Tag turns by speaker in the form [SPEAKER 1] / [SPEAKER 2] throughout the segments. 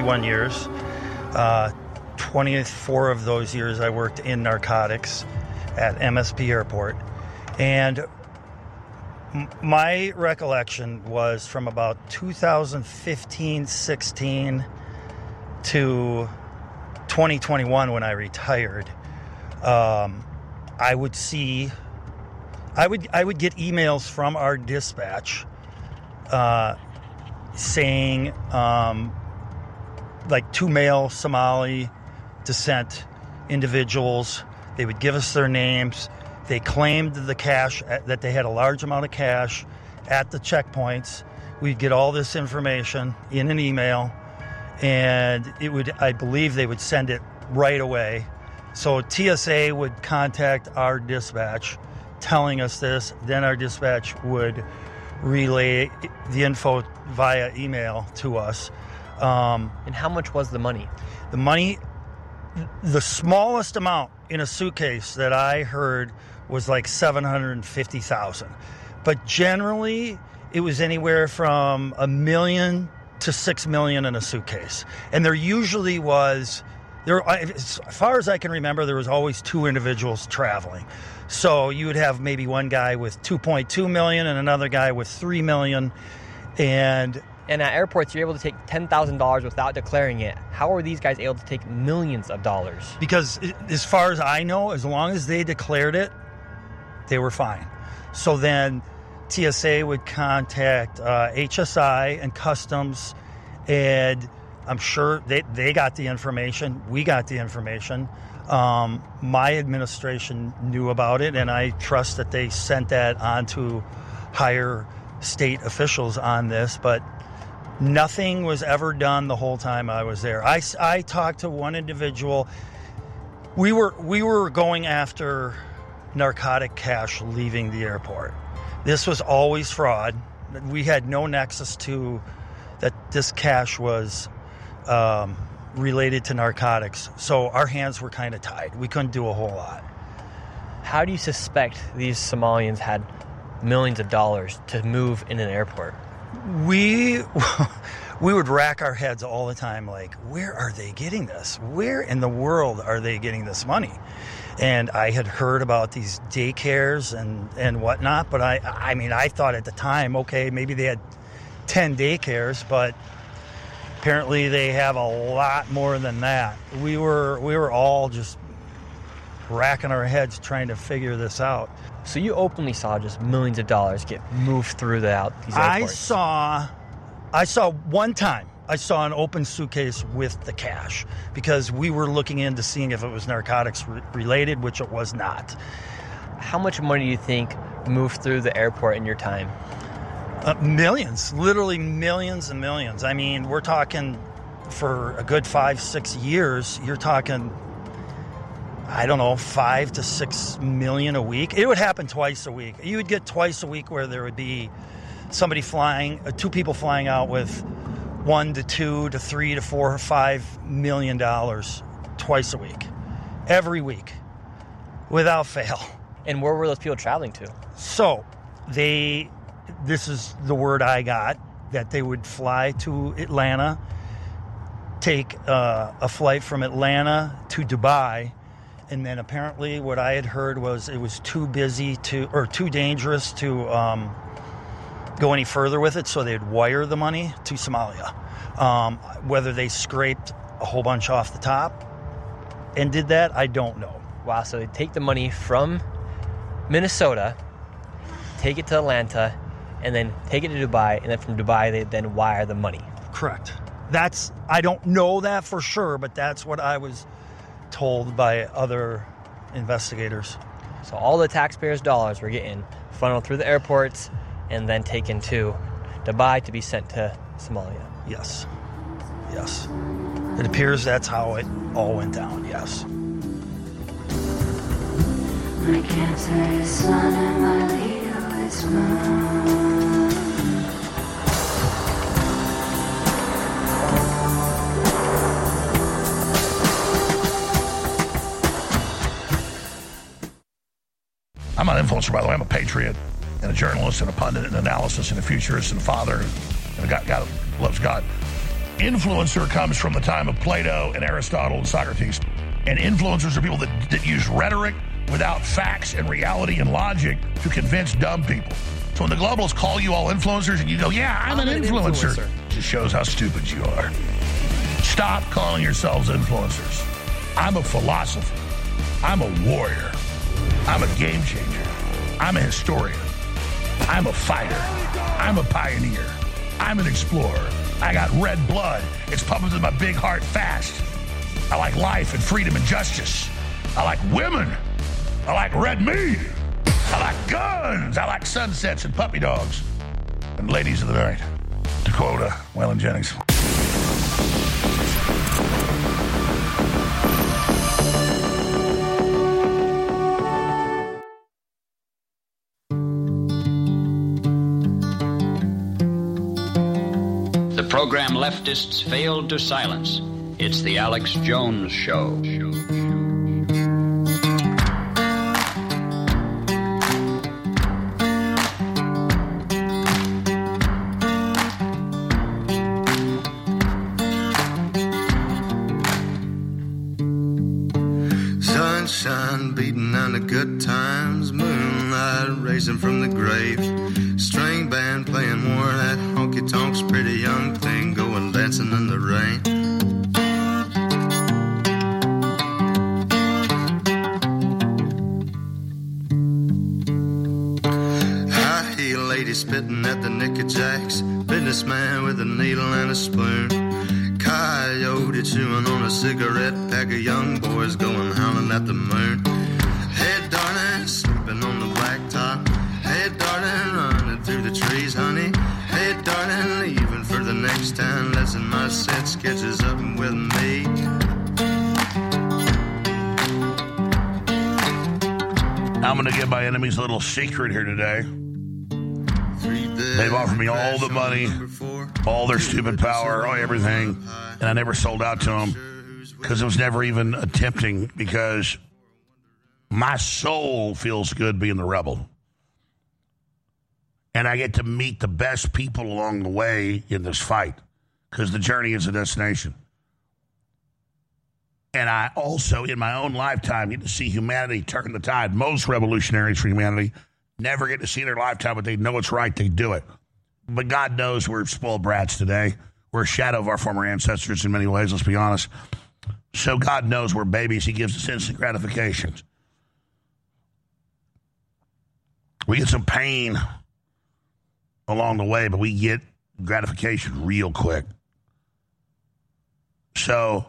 [SPEAKER 1] 31 years. 24 of those years I worked in narcotics at MSP Airport. And my recollection was from about 2015-16 to 2021 when I retired. I would get emails from our dispatch saying like 2 male Somali descent individuals. They would give us their names. They claimed the cash, that they had a large amount of cash at the checkpoints. We'd get all this information in an email, and I believe they would send it right away. So TSA would contact our dispatch telling us this. Then our dispatch would relay the info via email to us.
[SPEAKER 2] And how much was the money?
[SPEAKER 1] The money, the smallest amount in a suitcase that I heard was like $750,000. But generally, it was anywhere from $1 million to $6 million in a suitcase. And there usually was, as far as I can remember, there was always 2 individuals traveling. So you would have maybe one guy with $2.2 million and another guy with $3 million. And
[SPEAKER 2] at airports, you're able to take $10,000 without declaring it. How are these guys able to take millions of dollars?
[SPEAKER 1] Because as far as I know, as long as they declared it, they were fine. So then TSA would contact HSI and Customs, and I'm sure they got the information. We got the information. My administration knew about it, and I trust that they sent that on to higher state officials on this, but nothing was ever done the whole time I was there. I talked to one individual. We were going after narcotic cash leaving the airport. This was always fraud. We had no nexus to that this cash was related to narcotics. So our hands were kind of tied. We couldn't do a whole lot.
[SPEAKER 2] How do you suspect these Somalians had millions of dollars to move in an airport?
[SPEAKER 1] We would rack our heads all the time, like, where are they getting this? Where in the world are they getting this money? And I had heard about these daycares and whatnot, but I mean, I thought at the time, okay, maybe they had 10 daycares, but apparently they have a lot more than that. We were all just racking our heads trying to figure this out.
[SPEAKER 2] So you openly saw just millions of dollars get moved through these airports?
[SPEAKER 1] I saw one time. I saw an open suitcase with the cash because we were looking into seeing if it was narcotics related, which it was not.
[SPEAKER 2] How much money do you think moved through the airport in your time?
[SPEAKER 1] Millions, literally millions and millions. I mean, we're talking for a good 5-6 years, you're talking, I don't know, 5 to 6 million a week. It would happen twice a week. You would get twice a week where there would be somebody flying, 2 people flying out with $1 to $2 to $3 to $4 or $5 million twice a week, every week, without fail.
[SPEAKER 2] And where were those people traveling to?
[SPEAKER 1] So this is the word I got, that they would fly to Atlanta, take a flight from Atlanta to Dubai, and then apparently what I had heard was it was too dangerous to go any further with it, so they'd wire the money to Somalia. Whether they scraped a whole bunch off the top and did that, I don't know.
[SPEAKER 2] Wow, so they take the money from Minnesota, take it to Atlanta, and then take it to Dubai, and then from Dubai they then wire the money.
[SPEAKER 1] Correct. I don't know that for sure, but that's what I was told by other investigators.
[SPEAKER 2] So all the taxpayers' dollars were getting funneled through the airports and then taken to Dubai to be sent to Somalia.
[SPEAKER 1] Yes. It appears that's how it all went down, yes.
[SPEAKER 3] My cancer is sun and my Leo is moon.
[SPEAKER 4] I'm not an influencer, by the way. I'm a patriot and a journalist and a pundit and an analysis and a futurist and a father and a guy that loves God. influencer comes from the time of Plato and Aristotle and Socrates. And influencers are people that use rhetoric without facts and reality and logic to convince dumb people. So when the globalists call you all influencers and you go, yeah, I'm an influencer, it just shows how stupid you are. Stop calling yourselves influencers. I'm a philosopher. I'm a warrior. I'm a game changer. I'm a historian. I'm a fighter. I'm a pioneer. I'm an explorer. I got red blood. It's pumping in my big heart fast. I like life and freedom and justice. I like women. I like red meat. I like guns. I like sunsets and puppy dogs. And ladies of the night. To quote Waylon Jennings.
[SPEAKER 5] The program leftists failed to silence. It's the Alex Jones Show.
[SPEAKER 6] Sunshine beating on the good times, moonlight raising from the grave, string band playing more of that honky-tonks, pretty young thing going dancing in the rain. High heel lady spitting at the knickerjacks, businessman with a needle and a spoon, coyote chewing on a cigarette, pack of young boys going howling at the moon. Hey darling, sleeping on the blacktop. Hey darling, running through the trees, honey. Hey darling, leaving for the next town. Listen, my set sketches up with me.
[SPEAKER 4] I'm going to give my enemies a little secret here today. They've offered me all the money, all their stupid power, everything, and I never sold out to them because it was never even attempting, because my soul feels good being the rebel. And I get to meet the best people along the way in this fight because the journey is a destination. And I also, in my own lifetime, get to see humanity turn the tide. Most revolutionaries for humanity never get to see their lifetime, but they know it's right, they do it. But God knows we're spoiled brats today. We're a shadow of our former ancestors in many ways, let's be honest. So God knows we're babies. He gives us instant gratification. We get some pain along the way, but we get gratification real quick. So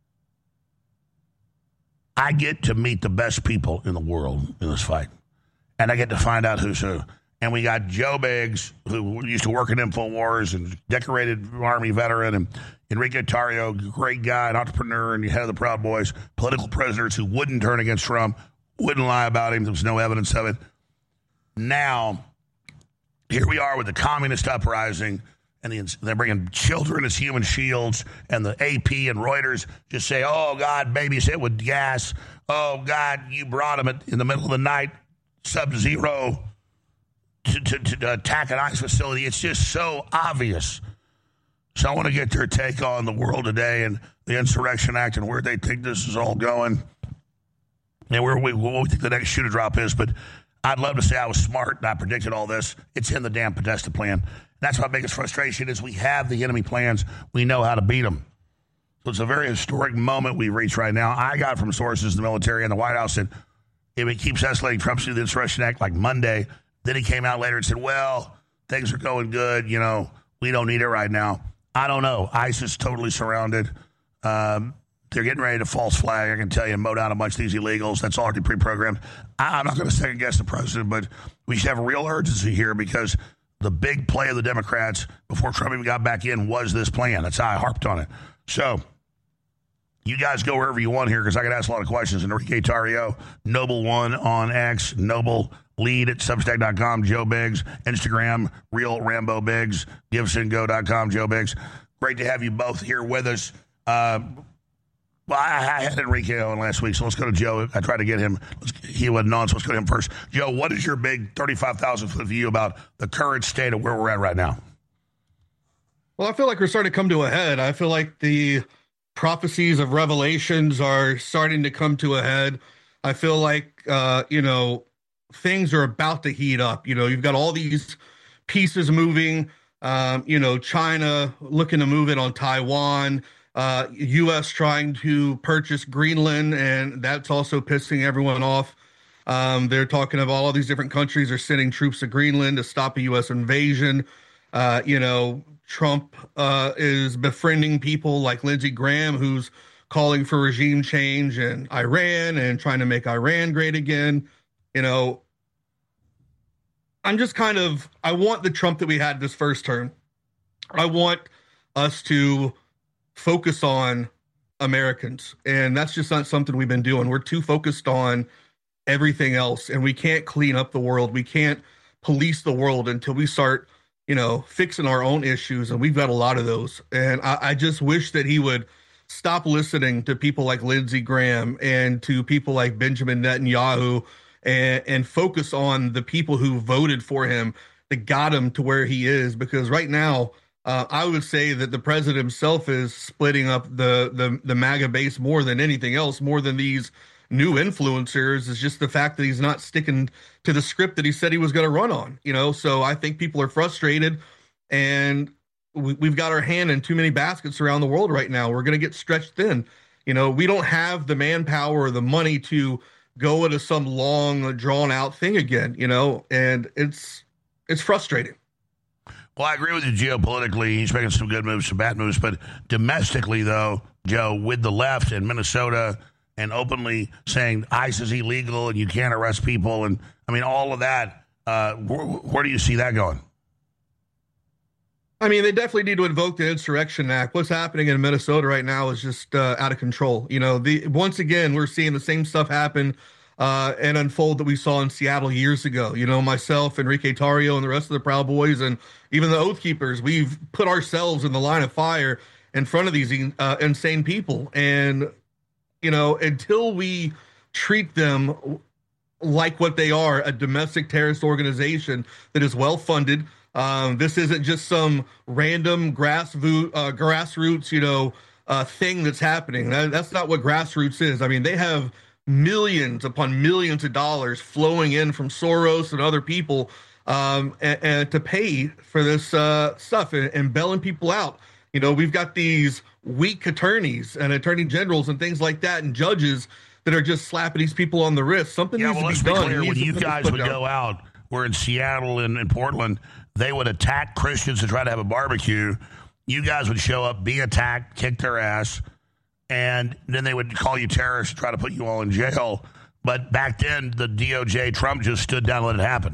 [SPEAKER 4] I get to meet the best people in the world in this fight. And I get to find out who's who. And we got Joe Biggs, who used to work in InfoWars and decorated Army veteran, and Enrique Tarrio, great guy, an entrepreneur, and head of the Proud Boys, political prisoners who wouldn't turn against Trump, wouldn't lie about him. There was no evidence of it. Now, here we are with the communist uprising, and they're bringing children as human shields, and the AP and Reuters just say, oh, God, babies hit with gas. Oh, God, you brought them in the middle of the night, sub-zero, to attack an ICE facility. It's just so obvious. So I want to get their take on the world today and the Insurrection Act and where they think this is all going and what we think the next shoe to drop is. But I'd love to say I was smart and I predicted all this. It's in the damn Podesta plan. That's my biggest frustration is we have the enemy plans. We know how to beat them. So it's a very historic moment we've reached right now. I got from sources in the military and the White House that if it keeps escalating, Trump's through the Insurrection Act like Monday. Then he came out later and said, well, things are going good. You know, we don't need it right now. I don't know. ICE is totally surrounded. They're getting ready to false flag, I can tell you, and mow down a bunch of these illegals. That's already pre-programmed. I'm not going to second guess the president, but we should have a real urgency here because the big play of the Democrats before Trump even got back in was this plan. That's how I harped on it. So you guys go wherever you want here because I could ask a lot of questions. Enrique Tarrio, Noble1 on X, Noble Lead at Substack.com, Joe Biggs, Instagram, Real Rambo Biggs, GiveSendGo.com, Joe Biggs. Great to have you both here with us. Well, I had Enrique on last week, so let's go to Joe. I tried to get him. He wasn't on, so let's go to him first. Joe, what is your big 35,000-foot view about the current state of where we're at right now?
[SPEAKER 7] Well, I feel like we're starting to come to a head. I feel like the prophecies of Revelations are starting to come to a head. I feel like, things are about to heat up. You've got all these pieces moving, China looking to move in on Taiwan, U.S. trying to purchase Greenland, and that's also pissing everyone off. They're talking about all these different countries are sending troops to Greenland to stop a U.S. invasion. Trump is befriending people like Lindsey Graham, who's calling for regime change in Iran and trying to make Iran great again. I'm just I want the Trump that we had this first term. I want us to focus on Americans, and that's just not something we've been doing. We're too focused on everything else, and we can't clean up the world. We can't police the world until we start, fixing our own issues, and we've got a lot of those. And I just wish that he would stop listening to people like Lindsey Graham and to people like Benjamin Netanyahu and focus on the people who voted for him that got him to where he is. Because right now, I would say that the president himself is splitting up the MAGA base more than anything else, more than these new influencers. Is just the fact that he's not sticking to the script that he said he was going to run on, So I think people are frustrated, and we've got our hand in too many baskets around the world right now. We're going to get stretched thin. We don't have the manpower or the money to go into some long, drawn-out thing again, and it's frustrating.
[SPEAKER 4] Well, I agree with you geopolitically. He's making some good moves, some bad moves. But domestically, though, Joe, with the left in Minnesota and openly saying ICE is illegal and you can't arrest people, and, all of that, where do you see that going?
[SPEAKER 7] They definitely need to invoke the Insurrection Act. What's happening in Minnesota right now is just out of control. Once again, we're seeing the same stuff happen and unfold that we saw in Seattle years ago. Myself, Enrique Tarrio, and the rest of the Proud Boys, and even the Oath Keepers, we've put ourselves in the line of fire in front of these insane people. And, until we treat them like what they are, a domestic terrorist organization that is well-funded. This isn't just some random grassroots, thing that's happening. That's not what grassroots is. They have millions upon millions of dollars flowing in from Soros and other people and to pay for this stuff and bailing people out. We've got these weak attorneys and attorney generals and things like that and judges that are just slapping these people on the wrist. Something needs to be done.
[SPEAKER 4] Clear, when you guys would go out, we're in Seattle and in Portland, they would attack Christians to try to have a barbecue. You guys would show up, be attacked, kick their ass, and then they would call you terrorists, try to put you all in jail. But back then, the DOJ, Trump just stood down and let it happen.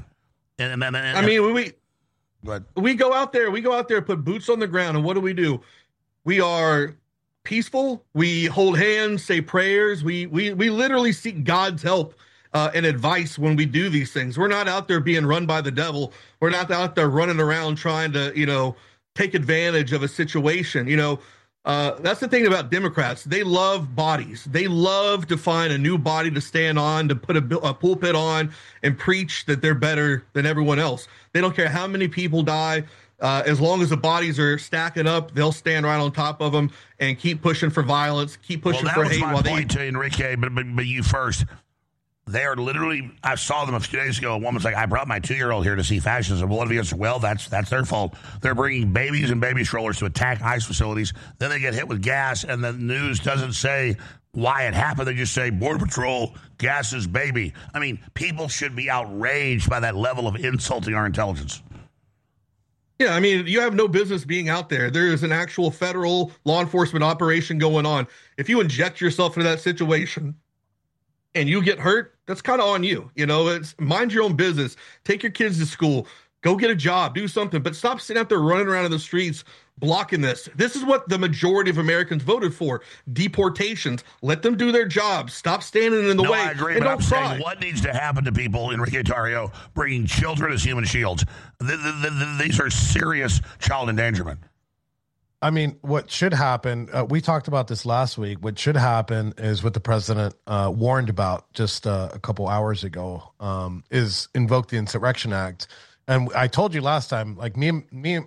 [SPEAKER 7] We go out there, put boots on the ground, and what do? We are peaceful. We hold hands, say prayers. We literally seek God's help and advice when we do these things. We're not out there being run by the devil. We're not out there running around trying to, take advantage of a situation. That's the thing about Democrats. They love bodies. They love to find a new body to stand on, to put a pulpit on and preach that they're better than everyone else. They don't care how many people die. As long as the bodies are stacking up, they'll stand right on top of them and keep pushing for violence, keep pushing for hate.
[SPEAKER 4] That was my point to Enrique, but you first. They are literally, I saw them a few days ago. A woman's like, I brought my 2-year-old here to see fascism. What if he answered, well, that's their fault. They're bringing babies and baby strollers to attack ICE facilities. Then they get hit with gas, and the news doesn't say why it happened. They just say, Border Patrol, gas is baby. People should be outraged by that level of insulting our intelligence.
[SPEAKER 7] Yeah, you have no business being out there. There is an actual federal law enforcement operation going on. If you inject yourself into that situation and you get hurt, that's kind of on you. It's mind your own business. Take your kids to school. Go get a job. Do something. But stop sitting out there running around in the streets blocking this. This is what the majority of Americans voted for. Deportations. Let them do their job. Stop standing in the way.
[SPEAKER 4] I agree, but I'm saying what needs to happen to people, Enrique Tarrio, bringing children as human shields. These are serious child endangerment.
[SPEAKER 8] What should happen, we talked about this last week, what should happen is what the president warned about just a couple hours ago, is invoke the Insurrection Act. And I told you last time, like me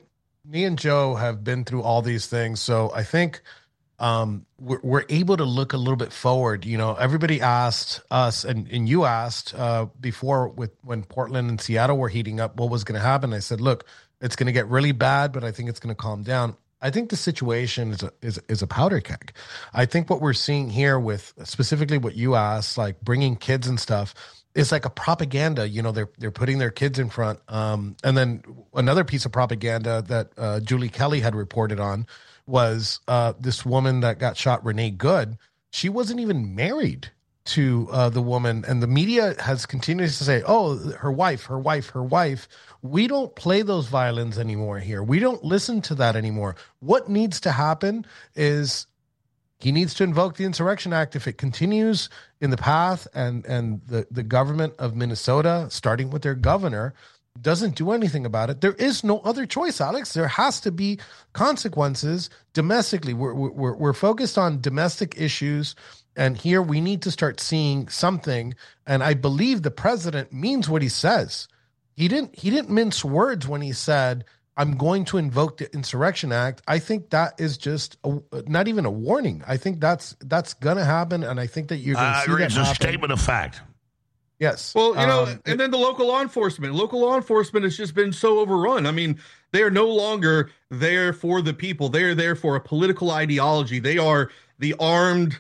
[SPEAKER 8] me and Joe have been through all these things, so I think we're able to look a little bit forward. You know, everybody asked us, and you asked before when Portland and Seattle were heating up, what was going to happen. I said, look, it's going to get really bad, but I think it's going to calm down. I think the situation is a powder keg. I think what we're seeing here with specifically what you asked, like bringing kids and stuff, is like a propaganda. You know, they're putting their kids in front. And then another piece of propaganda that Julie Kelly had reported on was this woman that got shot, Renee Good. She wasn't even married to the woman, and the media has continued to say, oh, her wife. We don't play those violins anymore here. We don't listen to that anymore. What needs to happen is he needs to invoke the Insurrection Act if it continues in the path, and the government of Minnesota, starting with their governor, doesn't do anything about it. There is no other choice, Alex. There has to be consequences domestically. We're focused on domestic issues, and here we need to start seeing something. And I believe the president means what he says. He didn't mince words when he said, I'm going to invoke the Insurrection Act. I think that is just not even a warning. I think that's going to happen, and I think that you're going to see that
[SPEAKER 4] it's
[SPEAKER 8] happen.
[SPEAKER 4] a statement of fact.
[SPEAKER 8] Yes.
[SPEAKER 7] Well, you know, and then the local law enforcement has just been so overrun. I mean, they are no longer there for the people. They are there for a political ideology. They are the armed,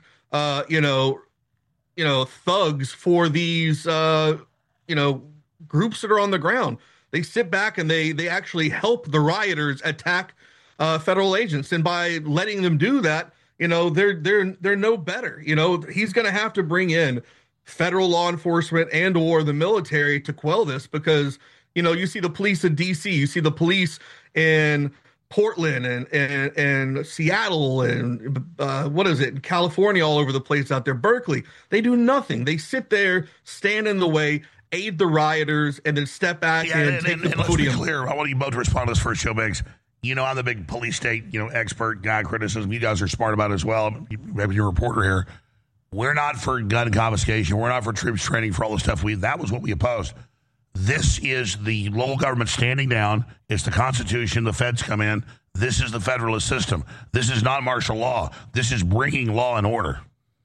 [SPEAKER 7] thugs for these, groups that are on the ground. They sit back and they actually help the rioters attack federal agents. And by letting them do that, you know, they're no better. You know, he's going to have to bring in federal law enforcement and or the military to quell this, because, you know, you see the police in DC, you see the police in Portland and Seattle and California, all over the place out there, Berkeley. They do nothing. They sit there, stand in the way, aid the rioters, and then step back and take the podium.
[SPEAKER 4] Let's be clear. I want you both to respond to this first, Joe Biggs. You know, I'm the big police state, expert guy, criticism. You guys are smart about it as well. Maybe you're a reporter here. We're not for gun confiscation. We're not for troops training, for all the stuff that was what we opposed. This is the local government standing down. It's the Constitution. The feds come in. This is the federalist system. This is not martial law. This is bringing law and order.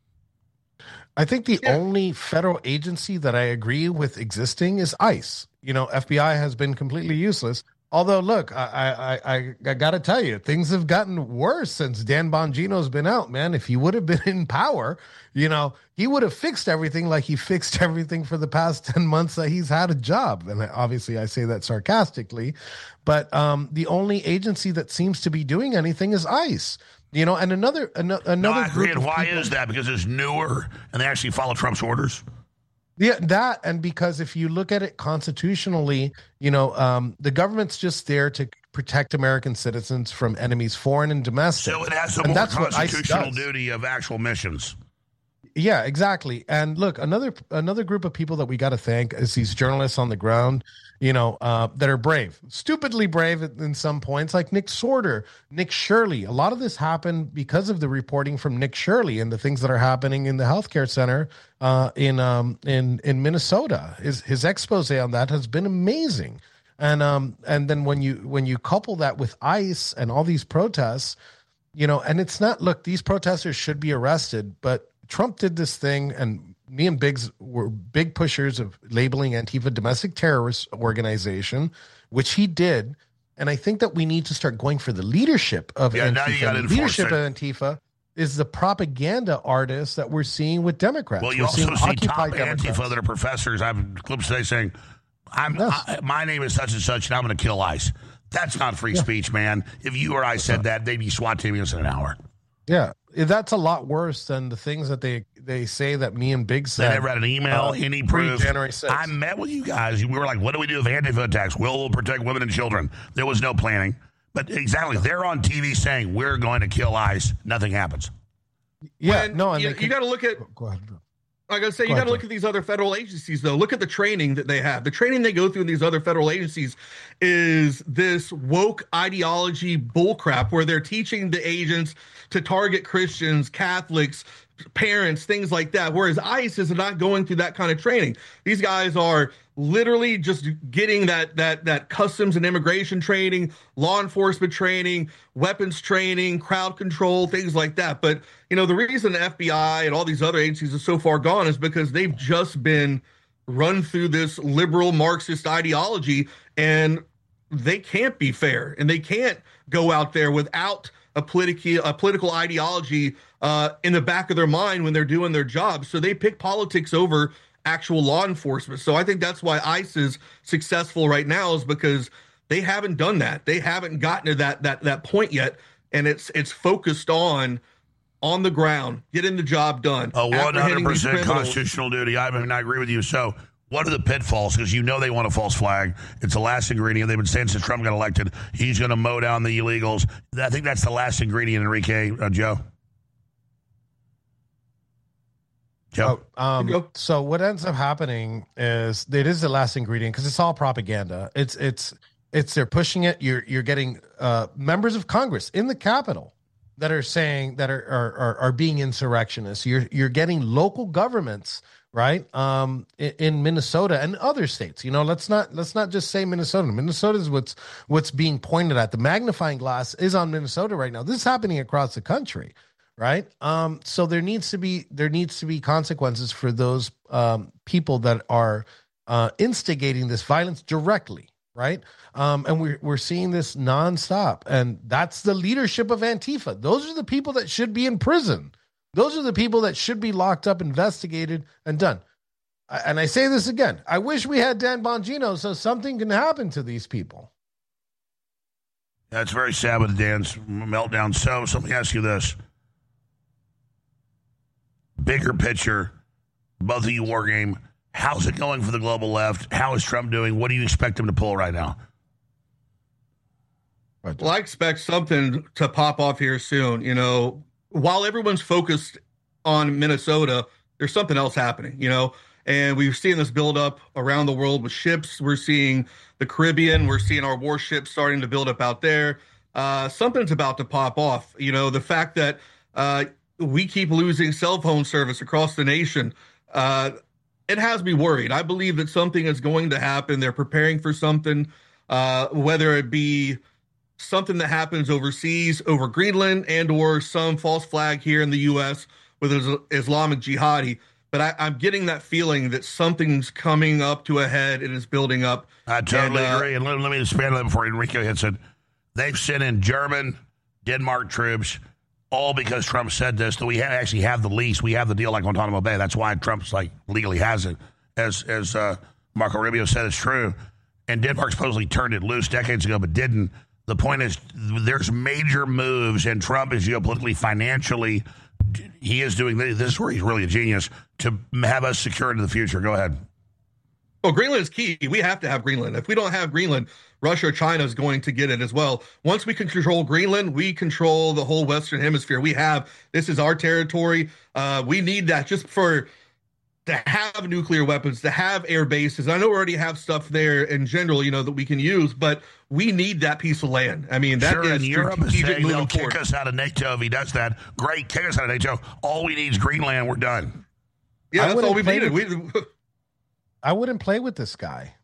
[SPEAKER 8] I think the only federal agency that I agree with existing is ICE. You know, FBI has been completely useless. Although, look, I got to tell you, things have gotten worse since Dan Bongino's been out, man. If he would have been in power, you know, he would have fixed everything like he fixed everything for the past 10 months that he's had a job. And obviously I say that sarcastically, but the only agency that seems to be doing anything is ICE. You know, and another
[SPEAKER 4] No, I agree.
[SPEAKER 8] group
[SPEAKER 4] And
[SPEAKER 8] of
[SPEAKER 4] why
[SPEAKER 8] people,
[SPEAKER 4] is that? Because it's newer and they actually follow Trump's orders.
[SPEAKER 8] Yeah, that, and because if you look at it constitutionally, you know, the government's just there to protect American citizens from enemies, foreign and domestic.
[SPEAKER 4] So it has a
[SPEAKER 8] And
[SPEAKER 4] more
[SPEAKER 8] that's what ICE
[SPEAKER 4] constitutional
[SPEAKER 8] does.
[SPEAKER 4] duty of actual missions.
[SPEAKER 8] Yeah, exactly. And look, another group of people that we got to thank is these journalists on the ground, you know, that are brave, stupidly brave in some points, like Nick Sorter, Nick Shirley. A lot of this happened because of the reporting from Nick Shirley and the things that are happening in the healthcare center in Minnesota. His expose on that has been amazing. And then when you couple that with ICE and all these protests, you know, and it's not, look, these protesters should be arrested, but Trump did this thing, and me and Biggs were big pushers of labeling Antifa domestic terrorist organization, which he did. And I think that we need to start going for the leadership of Antifa.
[SPEAKER 4] Now you got to
[SPEAKER 8] The leadership
[SPEAKER 4] enforce
[SPEAKER 8] of Antifa is the propaganda artists that we're seeing with Democrats.
[SPEAKER 4] Well, you
[SPEAKER 8] We're
[SPEAKER 4] also
[SPEAKER 8] seeing
[SPEAKER 4] see
[SPEAKER 8] Occupy
[SPEAKER 4] top
[SPEAKER 8] Democrats.
[SPEAKER 4] Antifa that are professors. I have clips today saying, my name is such and such, and I'm going to kill ICE. That's not free speech, man. If you or I said that, they'd be SWAT teaming us in an hour.
[SPEAKER 8] Yeah, that's a lot worse than the things that they say that me and Big said.
[SPEAKER 4] They never had an email, any proof.
[SPEAKER 8] January 6th.
[SPEAKER 4] I met with you guys. We were like, what do we do if Antifa attacks? We'll protect women and children. There was no planning. But exactly, they're on TV saying, we're going to kill ICE. Nothing happens.
[SPEAKER 8] Yeah,
[SPEAKER 7] And
[SPEAKER 8] no, and
[SPEAKER 7] you got to look at.
[SPEAKER 8] Go ahead.
[SPEAKER 7] Like I say, you got to look at these other federal agencies, though. Look at the training that they have. The training they go through in these other federal agencies is this woke ideology bullcrap where they're teaching the agents to target Christians, Catholics, parents, things like that. Whereas ICE is not going through that kind of training. These guys are literally just getting that customs and immigration training, law enforcement training, weapons training, crowd control, things like that. But, the reason the FBI and all these other agencies are so far gone is because they've just been run through this liberal Marxist ideology, and they can't be fair, and they can't go out there without a political ideology in the back of their mind when they're doing their job. So they pick politics over actual law enforcement. So I think that's why ICE is successful right now, is because they haven't done that. They haven't gotten to that point yet, and it's focused on the ground, getting the job done.
[SPEAKER 4] A 100% constitutional duty. I agree with you. So what are the pitfalls? Because they want a false flag. It's the last ingredient. They've been saying since Trump got elected, he's going to mow down the illegals. I think that's the last ingredient, Enrique. Joe?
[SPEAKER 8] So what ends up happening is it is the last ingredient because it's all propaganda. It's they're pushing it. You're getting members of Congress in the Capitol that are saying that are being insurrectionists. You're getting local governments, right? In Minnesota and other states. Let's not just say Minnesota. Minnesota is what's being pointed at. The magnifying glass is on Minnesota right now. This is happening across the country. Right. So there needs to be consequences for those people that are instigating this violence directly. Right. And we're seeing this nonstop. And that's the leadership of Antifa. Those are the people that should be in prison. Those are the people that should be locked up, investigated, and done. And I say this again. I wish we had Dan Bongino so something can happen to these people.
[SPEAKER 4] That's very sad with Dan's meltdown. So let me ask you this. Bigger picture, both of you, War Game, how's it going for the global left? How is Trump doing? What do you expect him to pull right now?
[SPEAKER 7] Well, I expect something to pop off here soon. While everyone's focused on Minnesota, there's something else happening, and we've seen this build up around the world with ships. We're seeing the Caribbean. We're seeing our warships starting to build up out there. Something's about to pop off. The fact that we keep losing cell phone service across the nation. It has me worried. I believe that something is going to happen. They're preparing for something, whether it be something that happens overseas over Greenland and or some false flag here in the U.S. with Islamic jihadi. But I'm getting that feeling that something's coming up to a head and is building up.
[SPEAKER 4] I totally agree. And let me expand on that before Enrique hits it. They've sent in German, Denmark troops, all because Trump said this, that we actually have the lease. We have the deal like Guantanamo Bay. That's why Trump's legally has it. As Marco Rubio said, it's true. And Denmark supposedly turned it loose decades ago, but didn't. The point is there's major moves, and Trump is geopolitically, financially, he is doing this. This is where he's really a genius, to have us secure into the future. Go ahead.
[SPEAKER 7] Well, Greenland is key. We have to have Greenland. If we don't have Greenland, Russia or China is going to get it as well. Once we can control Greenland, we control the whole Western Hemisphere. This is our territory. We need that just to have nuclear weapons, to have air bases. I know we already have stuff there in general, that we can use, but we need that piece of land. I mean, that is
[SPEAKER 4] Europe is saying they'll
[SPEAKER 7] forward.
[SPEAKER 4] kick us out of NATO if he does that. Great, kick us out of NATO. All we need is Greenland. We're done.
[SPEAKER 7] Yeah, that's all we needed.
[SPEAKER 8] I wouldn't play with this guy.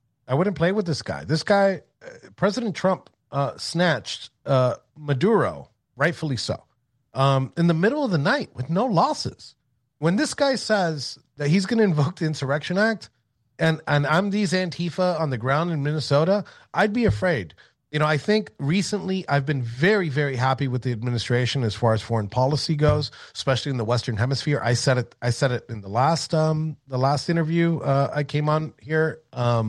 [SPEAKER 8] This guy, President Trump, snatched Maduro, rightfully so, in the middle of the night with no losses. When this guy says that he's going to invoke the Insurrection Act, and I'm these Antifa on the ground in Minnesota, I'd be afraid. I think recently I've been very, very happy with the administration as far as foreign policy goes, especially in the Western Hemisphere. I said it in the last interview I came on here.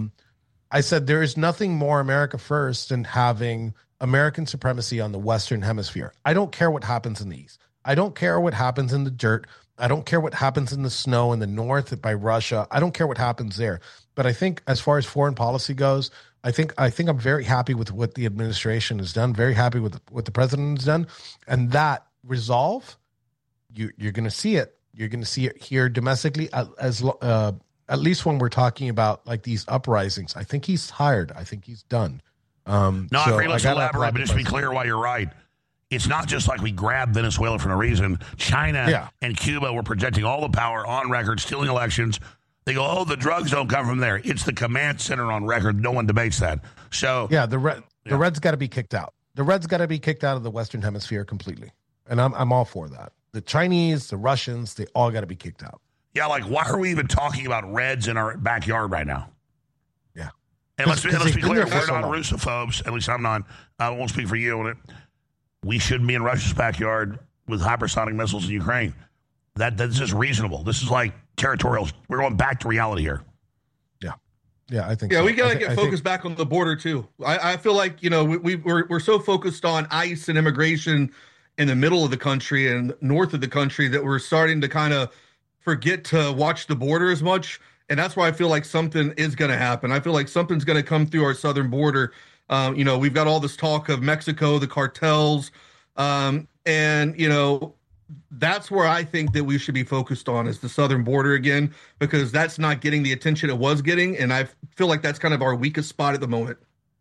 [SPEAKER 8] I said there is nothing more America first than having American supremacy on the Western Hemisphere. I don't care what happens in the East. I don't care what happens in the dirt. I don't care what happens in the snow in the north by Russia. I don't care what happens there. But I think as far as foreign policy goes, I think I'm very happy with what the administration has done, very happy with what the president has done. And that resolve, you're going to see it. You're going to see it here domestically, at least when we're talking about like these uprisings. I think he's tired. I think he's done.
[SPEAKER 4] I agree. Let's elaborate, but just to be clear why you're right. It's not just like we grabbed Venezuela for no reason. China and Cuba were projecting all the power on record, stealing elections. They go, oh, the drugs don't come from there. It's the command center on record. No one debates that. So
[SPEAKER 8] the Reds got to be kicked out. The Reds got to be kicked out of the Western Hemisphere completely, and I'm all for that. The Chinese, the Russians, they all got to be kicked out.
[SPEAKER 4] Yeah, like why are we even talking about Reds in our backyard right now?
[SPEAKER 8] Yeah,
[SPEAKER 4] and let's be clear, we're not Russophobes. At least I'm not. I won't speak for you. We shouldn't be in Russia's backyard with hypersonic missiles in Ukraine. That's just reasonable. This is like territorial. We're going back to reality here.
[SPEAKER 8] Yeah, I think.
[SPEAKER 7] Yeah,
[SPEAKER 8] so.
[SPEAKER 7] we gotta get focused back on the border too. I feel like we're so focused on ICE and immigration in the middle of the country and north of the country that we're starting to kind of forget to watch the border as much. And that's why I feel like something is going to happen. I feel like something's going to come through our southern border. We've got all this talk of Mexico, the cartels, and that's where I think that we should be focused on is the southern border again, because that's not getting the attention it was getting. And I feel like that's kind of our weakest spot at the moment.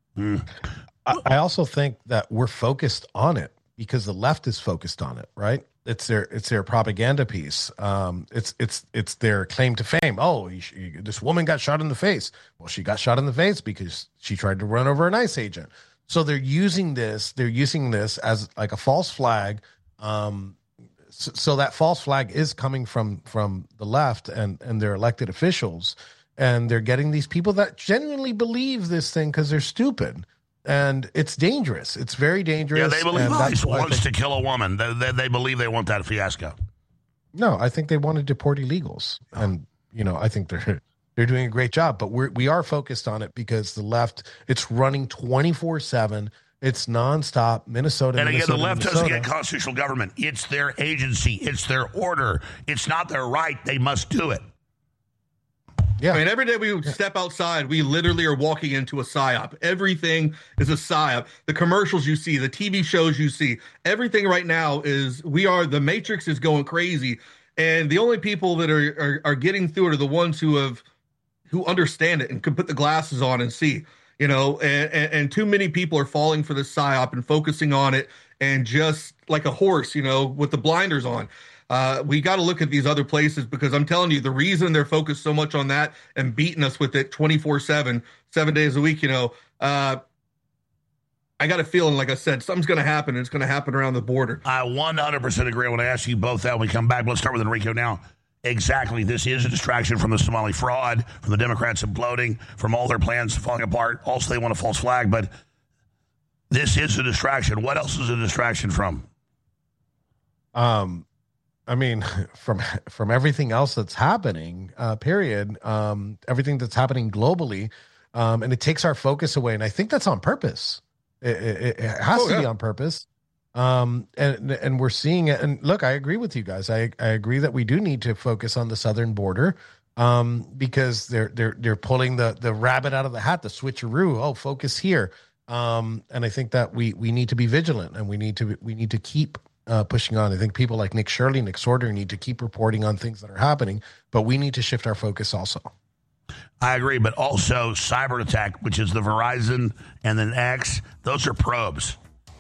[SPEAKER 8] I also think that we're focused on it because the left is focused on it, right? It's their propaganda piece. It's their claim to fame. Oh, this woman got shot in the face. Well, she got shot in the face because she tried to run over an ICE agent. So they're using this as like a false flag. So that false flag is coming from the left and their elected officials, and they're getting these people that genuinely believe this thing because they're stupid, and it's dangerous. It's very dangerous.
[SPEAKER 4] Yeah, they believe ICE wants to kill a woman. They believe they want that fiasco.
[SPEAKER 8] No, I think they want to deport illegals, and I think they're doing a great job. But we are focused on it because the left, it's running 24/7. It's nonstop. Minnesota.
[SPEAKER 4] And again, the left doesn't get constitutional government. It's their agency. It's their order. It's not their right. They must do it.
[SPEAKER 7] Yeah. I mean, every day we step outside, we literally are walking into a psyop. Everything is a psyop. The commercials you see, the TV shows you see, everything right now is the Matrix is going crazy. And the only people that are getting through it are the ones who understand it and can put the glasses on and see. And too many people are falling for this psyop and focusing on it, and just like a horse, with the blinders on. We got to look at these other places, because I'm telling you, the reason they're focused so much on that and beating us with it 24/7, 7 days a week, I got a feeling, like I said, something's going to happen, and it's going to happen around the border.
[SPEAKER 4] I 100% agree. I want to ask you both that when we come back. Let's start with Enrico now. Exactly. This is a distraction from the Somali fraud, from the Democrats imploding, from all their plans falling apart. Also, they want a false flag, but this is a distraction. What else is a distraction from?
[SPEAKER 8] I mean, from everything else that's happening, period, everything that's happening globally, and it takes our focus away. And I think that's on purpose. It has to be on purpose. And we're seeing it. And look, I agree with you guys. I agree that we do need to focus on the southern border, because they're pulling the rabbit out of the hat, the switcheroo. Oh, focus here. And I think that we need to be vigilant, and we need to keep pushing on. I think people like Nick Shirley, Nick Sorter need to keep reporting on things that are happening, but we need to shift our focus also.
[SPEAKER 4] I agree, but also cyber attack, which is the Verizon and then X, those are probes.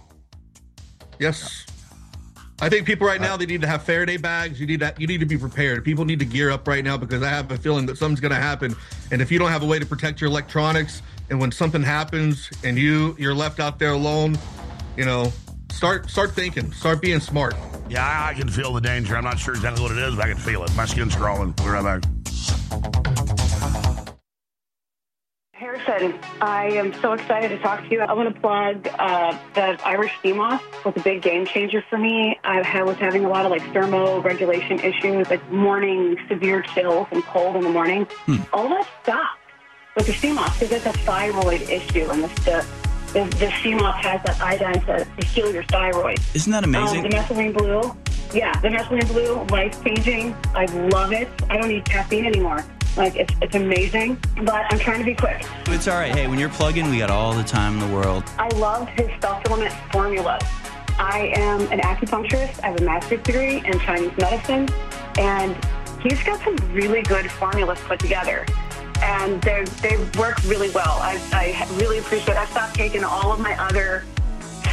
[SPEAKER 7] Yes. I think people right now, they need to have Faraday bags. You need to be prepared. People need to gear up right now, because I have a feeling that something's going to happen. And if you don't have a way to protect your electronics, and when something happens and you're left out there alone, start thinking, start being smart.
[SPEAKER 4] Yeah, I can feel the danger. I'm not sure exactly what it is, but I can feel it. My skin's crawling. We'll be right back.
[SPEAKER 9] Harrison, I am so excited to talk to you. I want to plug the Irish sea moth was a big game changer for me. I was having a lot of thermoregulation issues, like morning severe chills and cold in the morning. All that stopped with the sea moth, because it's a thyroid issue, and the sea moth has that iodine to heal your thyroid.
[SPEAKER 10] Isn't that amazing?
[SPEAKER 9] The methylene blue, the methylene blue, life-changing. I love it. I don't need caffeine anymore. It's amazing, but I'm trying to be quick.
[SPEAKER 10] It's all right. Hey, when you're plugging, we got all the time in the world.
[SPEAKER 9] I love his supplement formulas. I am an acupuncturist. I have a master's degree in Chinese medicine, and he's got some really good formulas put together, and they work really well. I really appreciate it. I stopped taking all of my other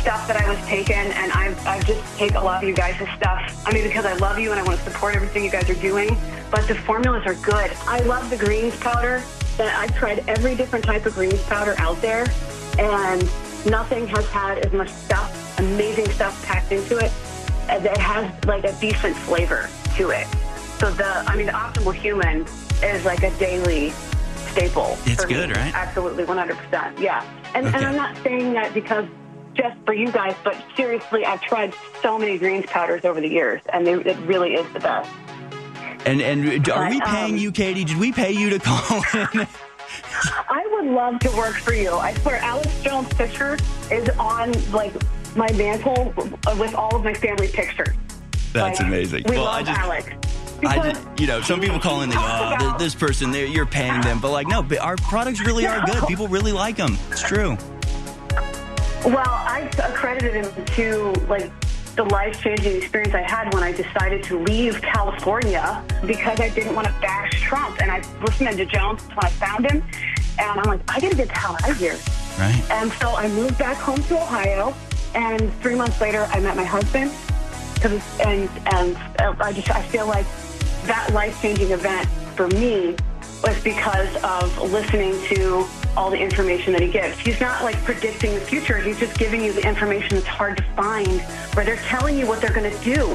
[SPEAKER 9] stuff that I was taking, and I've just take a lot of you guys' stuff. I mean, because I love you and I want to support everything you guys are doing, but the formulas are good. I love the greens powder. I've tried every different type of greens powder out there, and nothing has had as much stuff, amazing stuff packed into it, as it has like a decent flavor to it. So the Optimal Human is like a daily staple.
[SPEAKER 10] It's
[SPEAKER 9] for
[SPEAKER 10] good,
[SPEAKER 9] me.
[SPEAKER 10] right?
[SPEAKER 9] Absolutely, 100%. Yeah. And I'm not saying that because just for you guys, but seriously, I've tried so many greens powders over the years, and it really is the best.
[SPEAKER 10] And are we paying you, Katie? Did we pay you to call in?
[SPEAKER 9] I would love to work for you. I swear, Alex Jones' picture is on like my mantle with all of my family pictures.
[SPEAKER 10] That's
[SPEAKER 9] like,
[SPEAKER 10] amazing.
[SPEAKER 9] We love Alex.
[SPEAKER 10] Some people call in, they go, this person, you're paying them. But like, no, but our products really are good. People really like them. It's true.
[SPEAKER 9] Well, I accredited him to like the life-changing experience I had when I decided to leave California because I didn't want to bash Trump. And I listened to Jones when I found him, and I'm like, I got to get the hell out of here.
[SPEAKER 10] Right.
[SPEAKER 9] And so I moved back home to Ohio, and 3 months later, I met my husband. And I feel like that life-changing event for me was because of listening to all the information that he gives. He's not like predicting the future. He's just giving you the information that's hard to find, where they're telling you what they're going to do.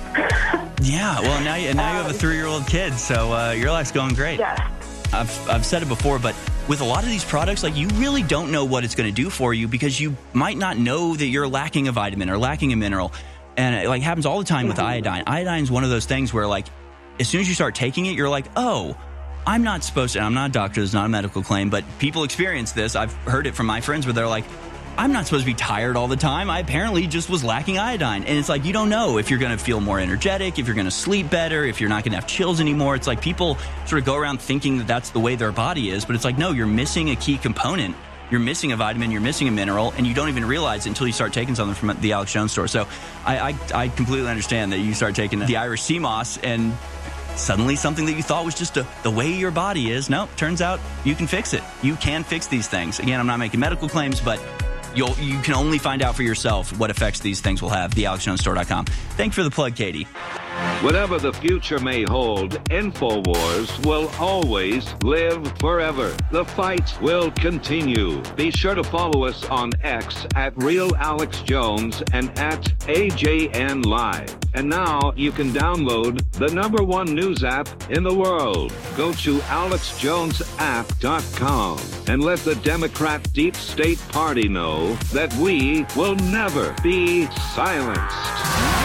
[SPEAKER 10] Yeah, well, now you have a 3-year-old kid, so your life's going great.
[SPEAKER 9] Yeah.
[SPEAKER 10] I've said it before, but with a lot of these products, like, you really don't know what it's going to do for you because you might not know that you're lacking a vitamin or lacking a mineral. And it like happens all the time with iodine. Iodine is one of those things where, like, as soon as you start taking it, you're like, oh, I'm not supposed to. And I'm not a doctor. It's not a medical claim, but people experience this. I've heard it from my friends where they're like, I'm not supposed to be tired all the time. I apparently just was lacking iodine. And it's like, you don't know if you're going to feel more energetic, if you're going to sleep better, if you're not going to have chills anymore. It's like people sort of go around thinking that that's the way their body is, but it's like, no, you're missing a key component. You're missing a vitamin, you're missing a mineral, and you don't even realize it until you start taking something from the Alex Jones store. So I completely understand that you start taking the Irish sea moss and suddenly something that you thought was just the way your body is. Nope, turns out you can fix it. You can fix these things. Again, I'm not making medical claims, but you can only find out for yourself what effects these things will have. TheAlexJonesStore.com. Thanks for the plug, Katie.
[SPEAKER 11] Whatever the future may hold, InfoWars will always live forever. The fight will continue. Be sure to follow us on X at RealAlexJones and at AJN Live. And now you can download the #1 news app in the world. Go to AlexJonesApp.com and let the Democrat Deep State Party know that we will never be silenced.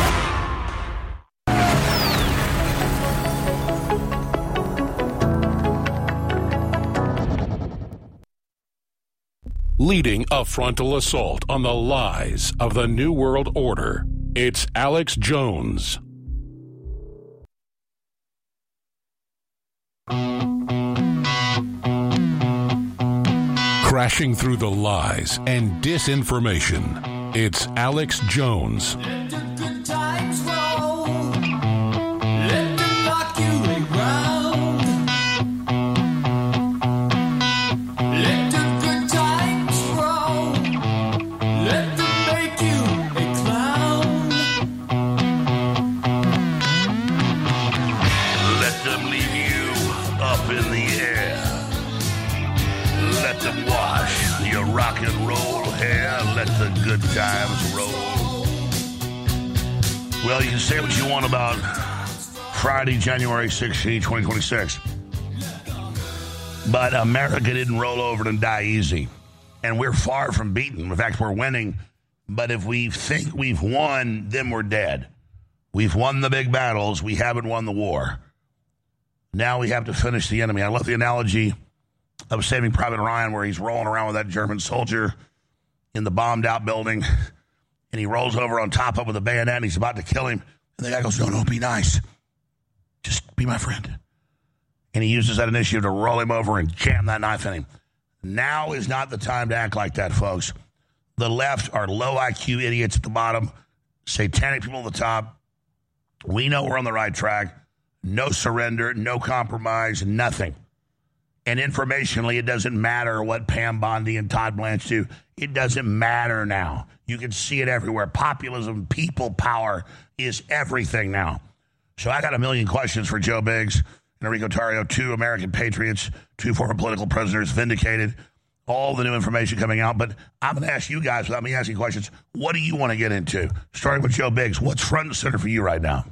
[SPEAKER 12] Leading a frontal assault on the lies of the New World Order, it's Alex Jones. Crashing through the lies and disinformation, it's Alex Jones.
[SPEAKER 4] Rock and roll hair, let the good times roll. Well, you can say what you want about Friday, January 16, 2026. But America didn't roll over and die easy. And we're far from beaten. In fact, we're winning. But if we think we've won, then we're dead. We've won the big battles. We haven't won the war. Now we have to finish the enemy. I love the analogy of Saving Private Ryan, where he's rolling around with that German soldier in the bombed-out building, and he rolls over on top of him with a bayonet, and he's about to kill him. And the guy goes, no, be nice. Just be my friend. And he uses that initiative to roll him over and jam that knife in him. Now is not the time to act like that, folks. The left are low IQ idiots at the bottom, satanic people at the top. We know we're on the right track. No surrender, no compromise, nothing. And informationally, it doesn't matter what Pam Bondi and Todd Blanche do. It doesn't matter now. You can see it everywhere. Populism, people power is everything now. So I got a million questions for Joe Biggs and Enrico Tarrio, 2 American patriots, 2 former political prisoners vindicated, all the new information coming out. But I'm going to ask you guys, without me asking questions, what do you want to get into? Starting with Joe Biggs, what's front and center for you right now?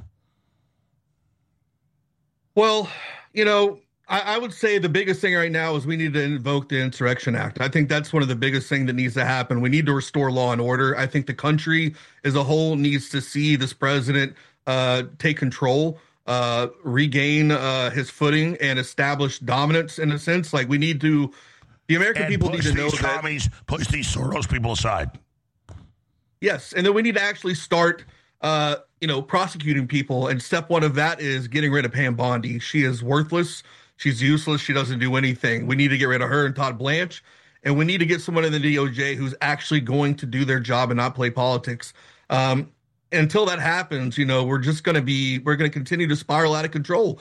[SPEAKER 7] Well, you know, I would say the biggest thing right now is we need to invoke the Insurrection Act. I think that's one of the biggest things that needs to happen. We need to restore law and order. I think the country as a whole needs to see this president take control, regain his footing, and establish dominance in a sense. Like, we need to, the American people need to know that.
[SPEAKER 4] Push these Soros people aside.
[SPEAKER 7] Yes, and then we need to actually start prosecuting people. And step one of that is getting rid of Pam Bondi. She is worthless. She's useless. She doesn't do anything. We need to get rid of her and Todd Blanche. And we need to get someone in the DOJ who's actually going to do their job and not play politics. Until that happens, we're going to continue to spiral out of control.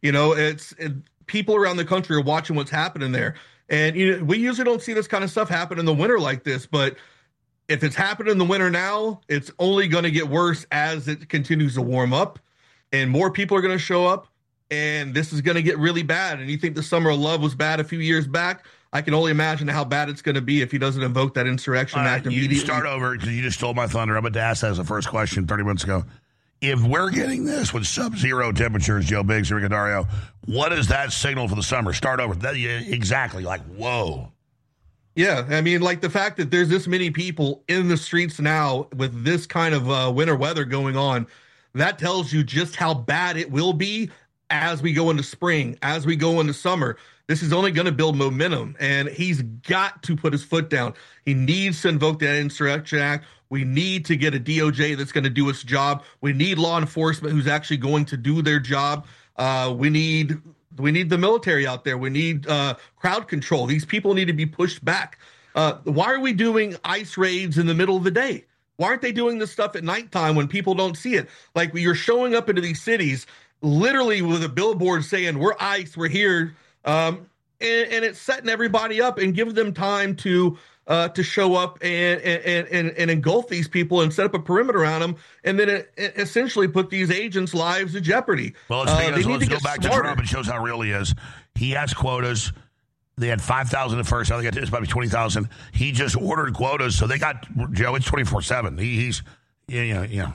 [SPEAKER 7] People around the country are watching what's happening there. And we usually don't see this kind of stuff happen in the winter like this, but if it's happening in the winter now, it's only going to get worse as it continues to warm up and more people are going to show up, and this is going to get really bad. And you think the Summer of Love was bad a few years back? I can only imagine how bad it's going to be if he doesn't invoke that Insurrection Act immediately.
[SPEAKER 4] You start over because you just stole my thunder. I'm about to ask that as the first question 30 minutes ago. If we're getting this with sub-zero temperatures, Joe Biggs, Enrico Tarrio, what is that signal for the summer? Start over. Exactly. Like, whoa.
[SPEAKER 7] Yeah, I mean, like the fact that there's this many people in the streets now with this kind of winter weather going on, that tells you just how bad it will be as we go into spring, as we go into summer. This is only going to build momentum, and he's got to put his foot down. He needs to invoke that Insurrection Act. We need to get a DOJ that's going to do its job. We need law enforcement who's actually going to do their job. We need the military out there. We need crowd control. These people need to be pushed back. Why are we doing ICE raids in the middle of the day? Why aren't they doing this stuff at nighttime when people don't see it? Like, you're showing up into these cities literally with a billboard saying, we're ICE, we're here. And it's setting everybody up and giving them time to show up and engulf these people and set up a perimeter around them, and then it essentially put these agents' lives in jeopardy.
[SPEAKER 4] Well, let's go back to Trump. It shows how real he is. He has quotas. They had 5,000 at first. Now they got it's probably 20,000. He just ordered quotas, so they got Joe. It's 24/7. He's yeah.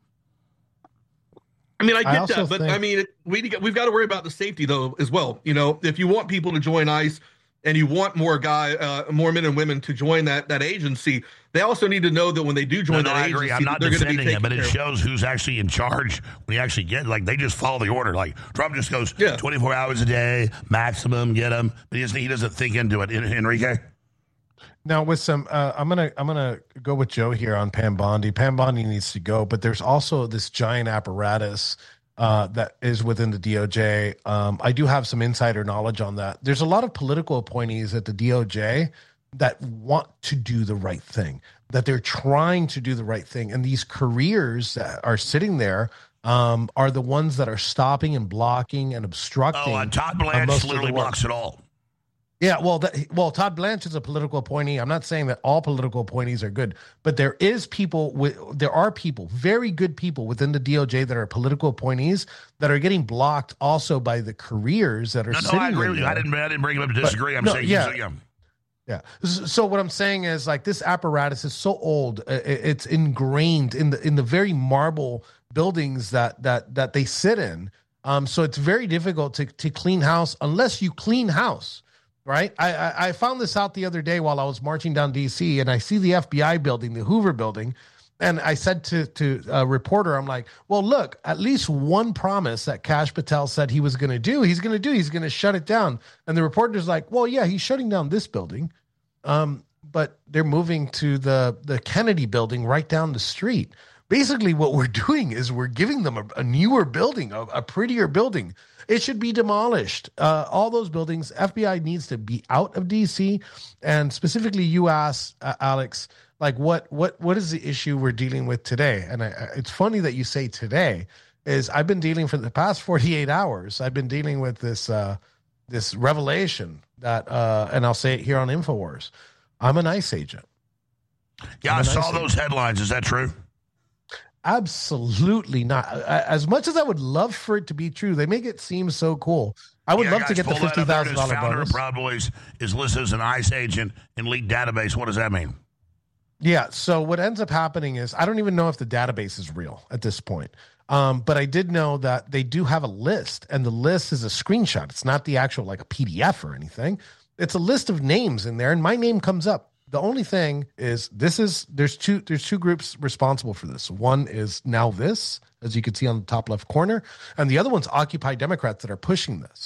[SPEAKER 7] I mean, I get that, but I mean, we've got to worry about the safety though as well. If you want people to join ICE and you want more men and women to join that agency, they also need to know that when they do join that agency,
[SPEAKER 4] I'm not
[SPEAKER 7] they're going to be
[SPEAKER 4] defending it, but it shows who's actually in charge when you actually get, like, they just follow the order. Like, Trump just goes 24 hours a day, maximum, get them, but he doesn't think into it. Enrique?
[SPEAKER 8] Now, with some, I'm gonna go with Joe here on Pam Bondi. Pam Bondi needs to go, but there's also this giant apparatus that is within the DOJ. I do have some insider knowledge on that. There's a lot of political appointees at the DOJ that want to do the right thing, that they're trying to do the right thing, and these careers that are sitting there are the ones that are stopping and blocking and obstructing.
[SPEAKER 4] Oh, and Todd Blanche literally blocks it all.
[SPEAKER 8] Yeah, well, Todd Blanche is a political appointee. I'm not saying that all political appointees are good, but there are people, very good people within the DOJ that are political appointees that are getting blocked also by the careers that are sitting there. I agree with you.
[SPEAKER 4] I didn't bring him up to disagree. I'm saying
[SPEAKER 8] yeah. So what I'm saying is, like, this apparatus is so old. It's ingrained in the very marble buildings that they sit in. So it's very difficult to clean house unless you clean house. Right. I found this out the other day while I was marching down D.C. and I see the FBI building, the Hoover building. And I said to a reporter, I'm like, well, look, at least one promise that Kash Patel said he was going to do, he's going to shut it down. And the reporter's like, well, yeah, he's shutting down this building. But they're moving to the Kennedy building right down the street. Basically, what we're doing is we're giving them a newer building, a prettier building. It should be demolished. All those buildings, FBI needs to be out of D.C. And specifically, you asked, Alex, like, what is the issue we're dealing with today? And it's funny that you say today, is I've been dealing for the past 48 hours. I've been dealing with this revelation that, and I'll say it here on InfoWars, I'm an ICE agent.
[SPEAKER 4] Yeah, I saw those headlines. Is that true?
[SPEAKER 8] Absolutely not. As much as I would love for it to be true, they make it seem so cool. I would love to get the $50,000
[SPEAKER 4] founder
[SPEAKER 8] bonus.
[SPEAKER 4] of Proud Boys is listed as an ICE agent in leaked database. What does that mean?
[SPEAKER 8] Yeah, so what ends up happening is I don't even know if the database is real at this point. But I did know that they do have a list, and the list is a screenshot. It's not the actual like a PDF or anything. It's a list of names in there, and my name comes up. The only thing is there's two groups responsible for this. One is Now This, as you can see on the top left corner, and the other one's Occupy Democrats that are pushing this.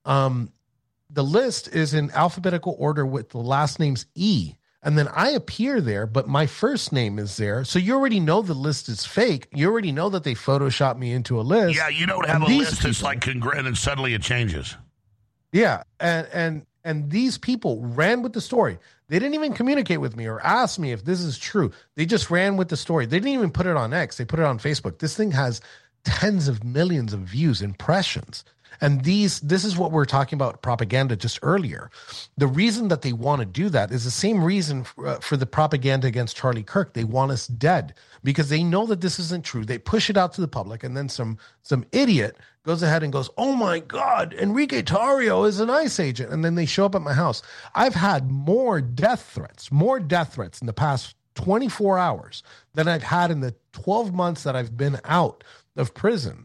[SPEAKER 8] The list is in alphabetical order with the last names E. And then I appear there, but my first name is there. So you already know the list is fake. You already know that they photoshopped me into a list.
[SPEAKER 4] Yeah, you don't have a list that's like and then suddenly it changes.
[SPEAKER 8] Yeah, and these people ran with the story. They didn't even communicate with me or ask me if this is true. They just ran with the story. They didn't even put it on X. They put it on Facebook. This thing has tens of millions of views, impressions. And this is what we're talking about propaganda just earlier. The reason that they want to do that is the same reason for the propaganda against Charlie Kirk. They want us dead because they know that this isn't true. They push it out to the public, and then some idiot goes ahead and goes, "Oh my God, Enrique Tarrio is an ICE agent." And then they show up at my house. I've had more death threats in the past 24 hours than I've had in the 12 months that I've been out of prison.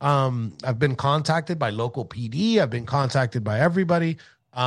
[SPEAKER 8] I've been contacted by local PD. I've been contacted by everybody.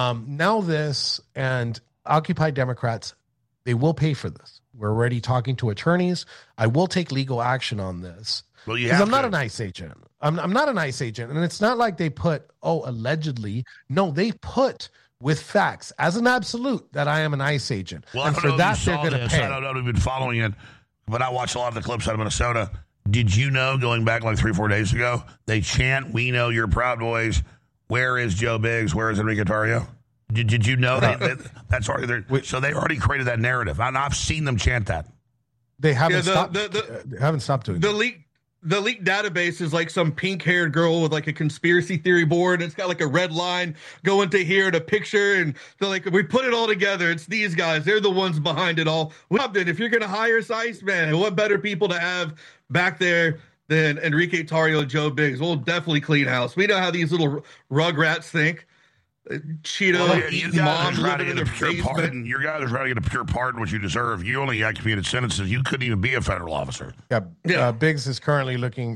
[SPEAKER 8] Now This and Occupy Democrats, they will pay for this. We're already talking to attorneys. I will take legal action on this.
[SPEAKER 4] Well,
[SPEAKER 8] because I'm not an ICE agent. I'm not an ICE agent. And it's not like they put, allegedly. No, they put with facts as an absolute that I am an ICE agent.
[SPEAKER 4] Well,
[SPEAKER 8] and for that, they're going to pay.
[SPEAKER 4] I don't know if you've been following it, but I watched a lot of the clips out of Minnesota. Did you know, going back like 3-4 days ago, they chant, "We know you're Proud Boys. Where is Joe Biggs? Where is Enrique Tarrio?" Did you know that's already there? So they already created that narrative. I've seen them chant that.
[SPEAKER 8] They haven't stopped. They haven't stopped doing
[SPEAKER 7] the leaked database is like some pink-haired girl with like a conspiracy theory board. It's got like a red line going to here and a picture, and they're like, we put it all together. It's these guys. They're the ones behind it all. Well, then, if you're going to hire ICE, man, what better people to have back there than Enrique Tarrio and Joe Biggs? We'll definitely clean house. We know how these little rugrats think. Cheeto,
[SPEAKER 4] you guys are trying to get a pure pardon. Your guys are trying to get a pure pardon, which you deserve. You only got commuted sentences. You couldn't even be a federal officer.
[SPEAKER 8] Yeah. Biggs is currently looking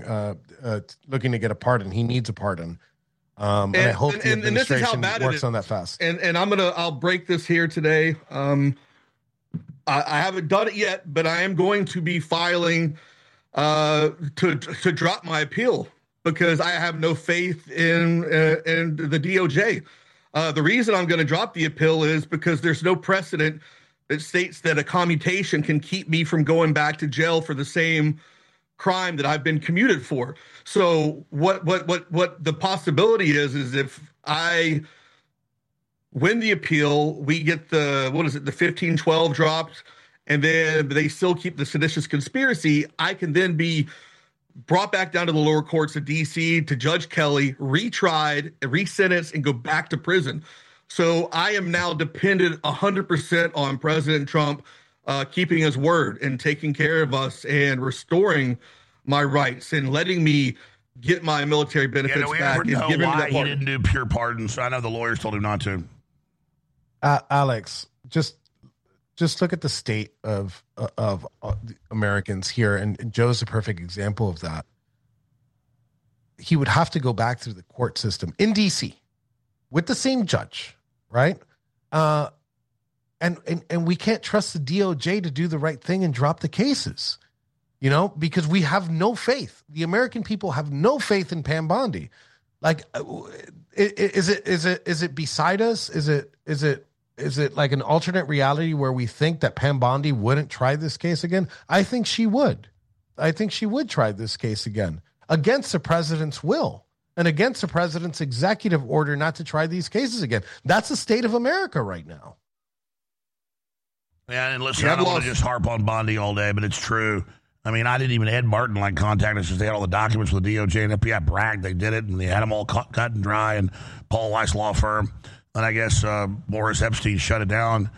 [SPEAKER 8] to get a pardon. He needs a pardon. And I hope the administration works on that fast.
[SPEAKER 7] And I'll break this here today. I haven't done it yet, but I am going to be filing to drop my appeal because I have no faith in the DOJ. The reason I'm going to drop the appeal is because there's no precedent that states that a commutation can keep me from going back to jail for the same crime that I've been commuted for. So what the possibility is if I win the appeal, we get the 1512 dropped, and then they still keep the seditious conspiracy, I can then be brought back down to the lower courts of D.C. to Judge Kelly, retried, resentenced, and go back to prison. So I am now dependent 100% on President Trump keeping his word and taking care of us and restoring my rights and letting me get my military benefits back.
[SPEAKER 4] We never know why he didn't do pure pardons. I know the lawyers told him not to.
[SPEAKER 8] Alex, just look at the state of Americans here, and Joe's a perfect example of that. He would have to go back through the court system in D.C. with the same judge, right? And we can't trust the DOJ to do the right thing and drop the cases, because we have no faith. The American people have no faith in Pam Bondi. Like, is it beside us? Is it like an alternate reality where we think that Pam Bondi wouldn't try this case again? I think she would. I think she would try this case again against the president's will and against the president's executive order not to try these cases again. That's the state of America right now.
[SPEAKER 4] Yeah, and listen, I don't want to just harp on Bondi all day, but it's true. I mean, I didn't even Ed Martin contact us because they had all the documents with the DOJ and FBI bragged they did it, and they had them all cut and dry, and Paul Weiss law firm. And I guess Boris Epstein shut it down.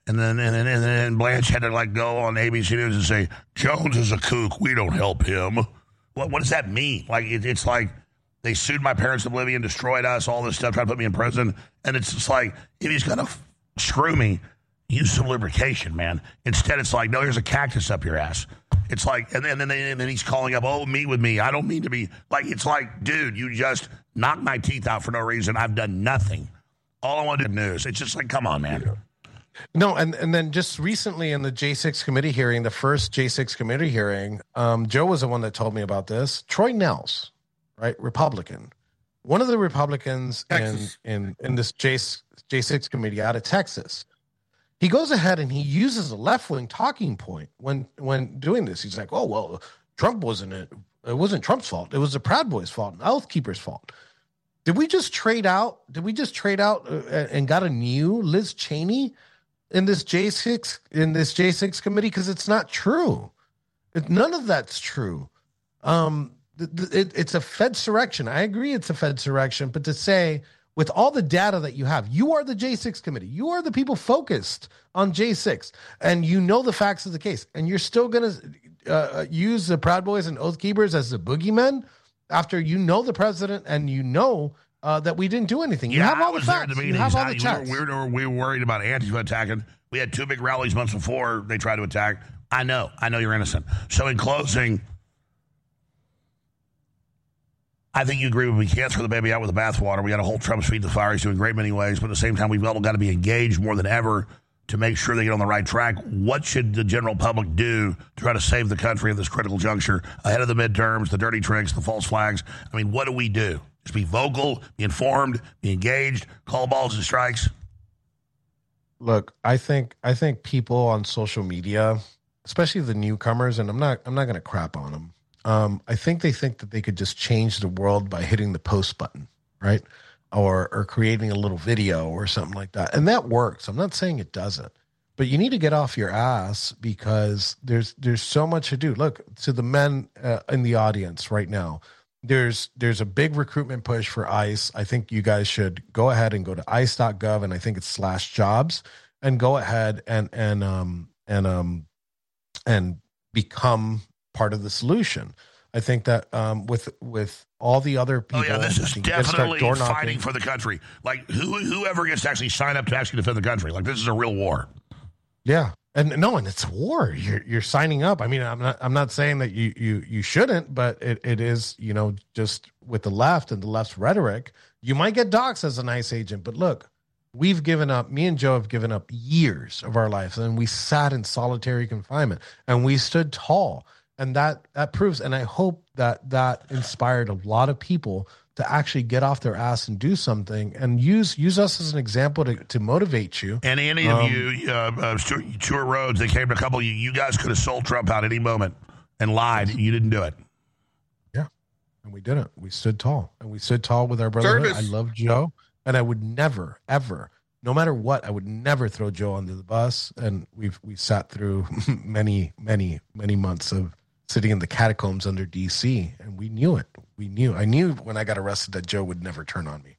[SPEAKER 4] And then Blanche had to like go on ABC News and say, Jones is a kook. We don't help him. What does that mean? Like, it's like they sued my parents to oblivion, destroyed us, all this stuff, trying to put me in prison. And it's just like, if he's going to screw me, use some lubrication, man. Instead, it's like, no, here's a cactus up your ass. It's like, and then he's calling up, oh, meet with me. I don't mean to be, like, it's like, dude, you just knocked my teeth out for no reason. I've done nothing. All I want to do is news. It's just like, come on, man.
[SPEAKER 8] No, and then just recently in the J6 committee hearing, the first J6 committee hearing, Joe was the one that told me about this. Troy Nehls, right, Republican, one of the Republicans in this J6 committee out of Texas. He goes ahead and he uses a left-wing talking point when doing this. He's like, oh, well, Trump wasn't it. It wasn't Trump's fault. It was the Proud Boys' fault, and Oath Keepers' fault. Did we just trade out and got a new Liz Cheney in this J6 committee? Because it's not true. None of that's true. It's a Fedsurrection. I agree it's a Fedsurrection, but to say with all the data that you have, you are the J6 committee. You are the people focused on J6, and you know the facts of the case, and you're still going to use the Proud Boys and Oath Keepers as the boogeymen after you know the president and you know that we didn't do anything. You have all the facts. You have all the checks.
[SPEAKER 4] We were worried about Antifa attacking. We had 2 big rallies months before they tried to attack. I know you're innocent. So in closing, I think you agree with me. We can't throw the baby out with the bathwater. We got to hold Trump's feet to the fire. He's doing great many ways, but at the same time, we've all got to be engaged more than ever to make sure they get on the right track. What should the general public do to try to save the country at this critical juncture ahead of the midterms, the dirty tricks, the false flags? I mean, what do we do? Just be vocal, be informed, be engaged, call balls and strikes.
[SPEAKER 8] Look, I think people on social media, especially the newcomers, and I'm not going to crap on them. I think they think that they could just change the world by hitting the post button, right? Or creating a little video or something like that. And that works. I'm not saying it doesn't. But you need to get off your ass because there's so much to do. Look, to the men in the audience right now, there's a big recruitment push for ICE. I think you guys should go ahead and go to ice.gov, and I think it's /jobs, and go ahead and become part of the solution. I think that with all the other people,
[SPEAKER 4] this is definitely fighting for the country. Like whoever gets to actually sign up to actually defend the country, like this is a real war.
[SPEAKER 8] Yeah, and it's a war. You're signing up. I mean, I'm not saying that you shouldn't, but it is, just with the left and the left's rhetoric, you might get doxxed as an ICE agent. But look, we've given up. Me and Joe have given up years of our lives, and we sat in solitary confinement, and we stood tall. And that proves, and I hope that inspired a lot of people to actually get off their ass and do something, and use us as an example to motivate you.
[SPEAKER 4] And any of you, Stuart Rhodes, they came to a couple of you. You guys could have sold Trump out any moment and lied. You didn't do it.
[SPEAKER 8] Yeah, and we didn't. We stood tall, and we stood tall with our brotherhood. I love Joe, and I would never, ever, no matter what, I would never throw Joe under the bus. And we sat through many, many, many months of sitting in the catacombs under DC, and we knew it. I knew when I got arrested that Joe would never turn on me.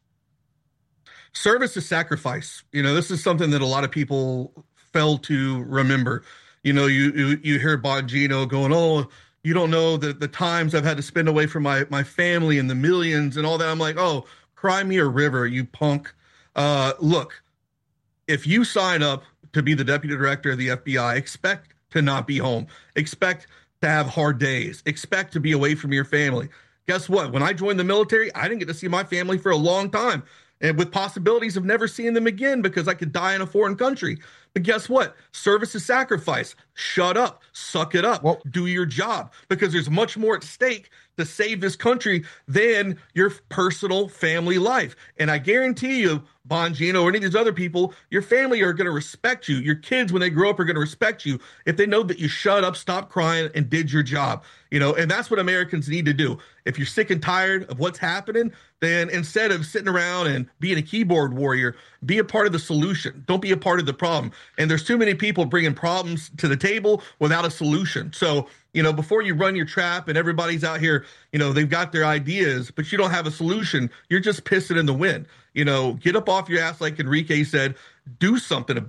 [SPEAKER 7] Service is sacrifice. This is something that a lot of people fail to remember. You hear Bongino going, oh, you don't know the times I've had to spend away from my family and the millions and all that. I'm like, oh, cry me a river, you punk. Look, if you sign up to be the deputy director of the FBI, expect to not be home. Expect to have hard days. Expect to be away from your family. Guess what? When I joined the military, I didn't get to see my family for a long time, and with possibilities of never seeing them again because I could die in a foreign country. But guess what? Service is sacrifice. Shut up. Suck it up. Do your job, because there's much more at stake to save this country than your personal family life. And I guarantee you, Bongino or any of these other people, your family are going to respect you. Your kids, when they grow up, are going to respect you if they know that you shut up, stop crying, and did your job. And that's what Americans need to do. If you're sick and tired of what's happening, then instead of sitting around and being a keyboard warrior, be a part of the solution. Don't be a part of the problem. And there's too many people bringing problems to the table without a solution. So, before you run your trap and everybody's out here, they've got their ideas, but you don't have a solution, you're just pissing in the wind. Get up off your ass, like Enrique said, do something about it.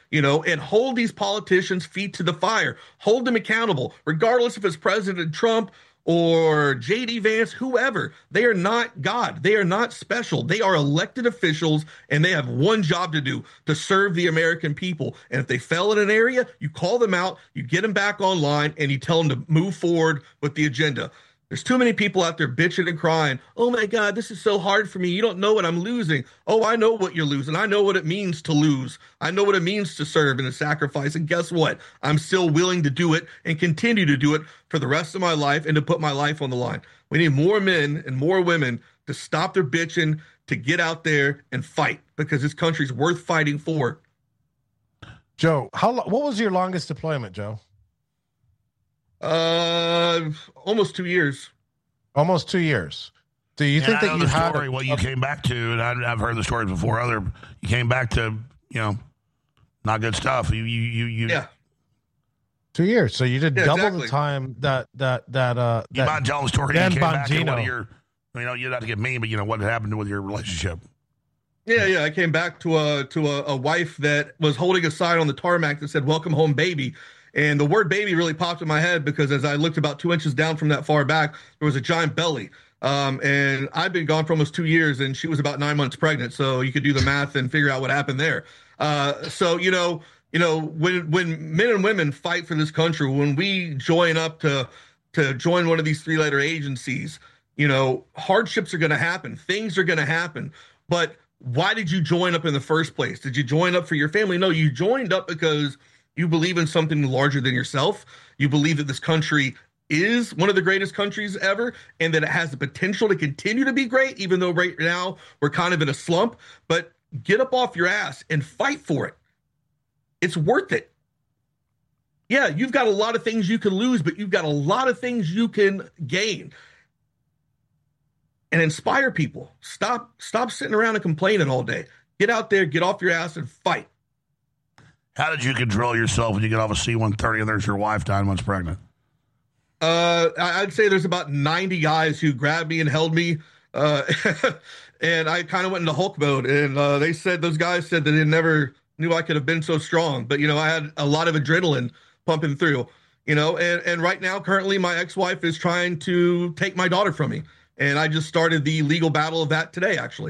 [SPEAKER 7] and hold these politicians' feet to the fire. Hold them accountable, regardless if it's President Trump or J.D. Vance, whoever. They are not God. They are not special. They are elected officials, and they have one job to do, to serve the American people. And if they fail in an area, you call them out, you get them back online, and you tell them to move forward with the agenda. There's too many people out there bitching and crying. Oh my God, this is so hard for me. You don't know what I'm losing. Oh, I know what you're losing. I know what it means to lose. I know what it means to serve and to sacrifice. And guess what? I'm still willing to do it and continue to do it for the rest of my life and to put my life on the line. We need more men and more women to stop their bitching, to get out there and fight, because this country's worth fighting for.
[SPEAKER 8] Joe, what was your longest deployment, Joe?
[SPEAKER 7] Almost 2 years.
[SPEAKER 8] Almost 2 years. Do you think that you had
[SPEAKER 4] what you came back to, and I've heard the stories before. You came back to, not good stuff. You
[SPEAKER 7] yeah.
[SPEAKER 8] 2 years. So you did double
[SPEAKER 7] exactly.
[SPEAKER 8] the time that
[SPEAKER 4] you mind telling the story?
[SPEAKER 8] Dan
[SPEAKER 4] you came back to
[SPEAKER 8] Bongino.
[SPEAKER 4] one of your, you'd have to get mean, but what happened with your relationship?
[SPEAKER 7] Yeah. I came back to a wife that was holding a sign on the tarmac that said "Welcome home, baby." And the word baby really popped in my head because as I looked about 2 inches down from that far back, there was a giant belly. And I've been gone for almost 2 years, and she was about 9 months pregnant. So you could do the math and figure out what happened there. So when men and women fight for this country, when we join up to join one of these 3-letter agencies, hardships are going to happen. Things are going to happen. But why did you join up in the first place? Did you join up for your family? No, you joined up because you believe in something larger than yourself. You believe that this country is one of the greatest countries ever and that it has the potential to continue to be great, even though right now we're kind of in a slump. But get up off your ass and fight for it. It's worth it. Yeah, you've got a lot of things you can lose, but you've got a lot of things you can gain. And inspire people. Stop sitting around and complaining all day. Get out there, get off your ass, and fight.
[SPEAKER 4] How did you control yourself when you get off a C-130 and there's your wife 9 months pregnant?
[SPEAKER 7] I'd say there's about 90 guys who grabbed me and held me. And I kind of went into Hulk mode. And those guys said that they never knew I could have been so strong. But, I had a lot of adrenaline pumping through, and right now, currently, my ex-wife is trying to take my daughter from me. And I just started the legal battle of that today, actually.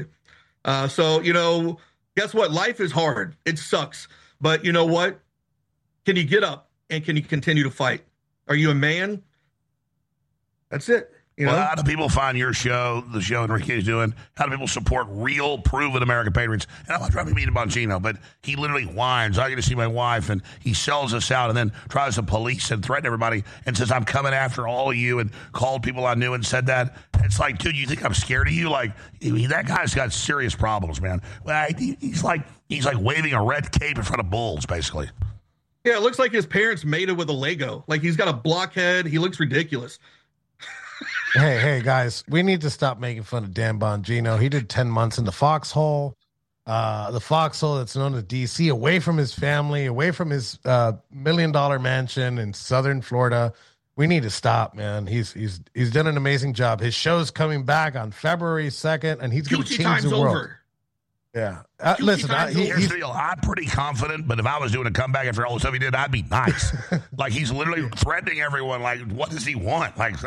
[SPEAKER 7] So, guess what? Life is hard. It sucks. But you know what? Can you get up and can you continue to fight? Are you a man? That's it.
[SPEAKER 4] How do people find your show, the show Enrique is doing? How do people support real, proven American patriots? And I'm not trying to mean Bongino, but he literally whines, I get to see my wife, and he sells us out and then tries to police and threaten everybody and says, I'm coming after all of you, and called people I knew and said that. It's like, dude, you think I'm scared of you? Like, that guy's got serious problems, man. He's like waving a red cape in front of bulls, basically.
[SPEAKER 7] Yeah, it looks like his parents made it with a Lego. Like, he's got a blockhead. He looks ridiculous.
[SPEAKER 8] Hey, guys, we need to stop making fun of Dan Bongino. He did 10 months in the foxhole that's known as DC, away from his family, away from his $1 million mansion in Southern Florida. We need to stop, man. He's done an amazing job. His show's coming back on February 2nd, and he's going to change the world.
[SPEAKER 7] Over.
[SPEAKER 8] Yeah.
[SPEAKER 4] Listen, here's the deal. I'm pretty confident, but if I was doing a comeback after all the stuff he did, I'd be nice. Like, he's literally threatening everyone. Like, what does he want? Like,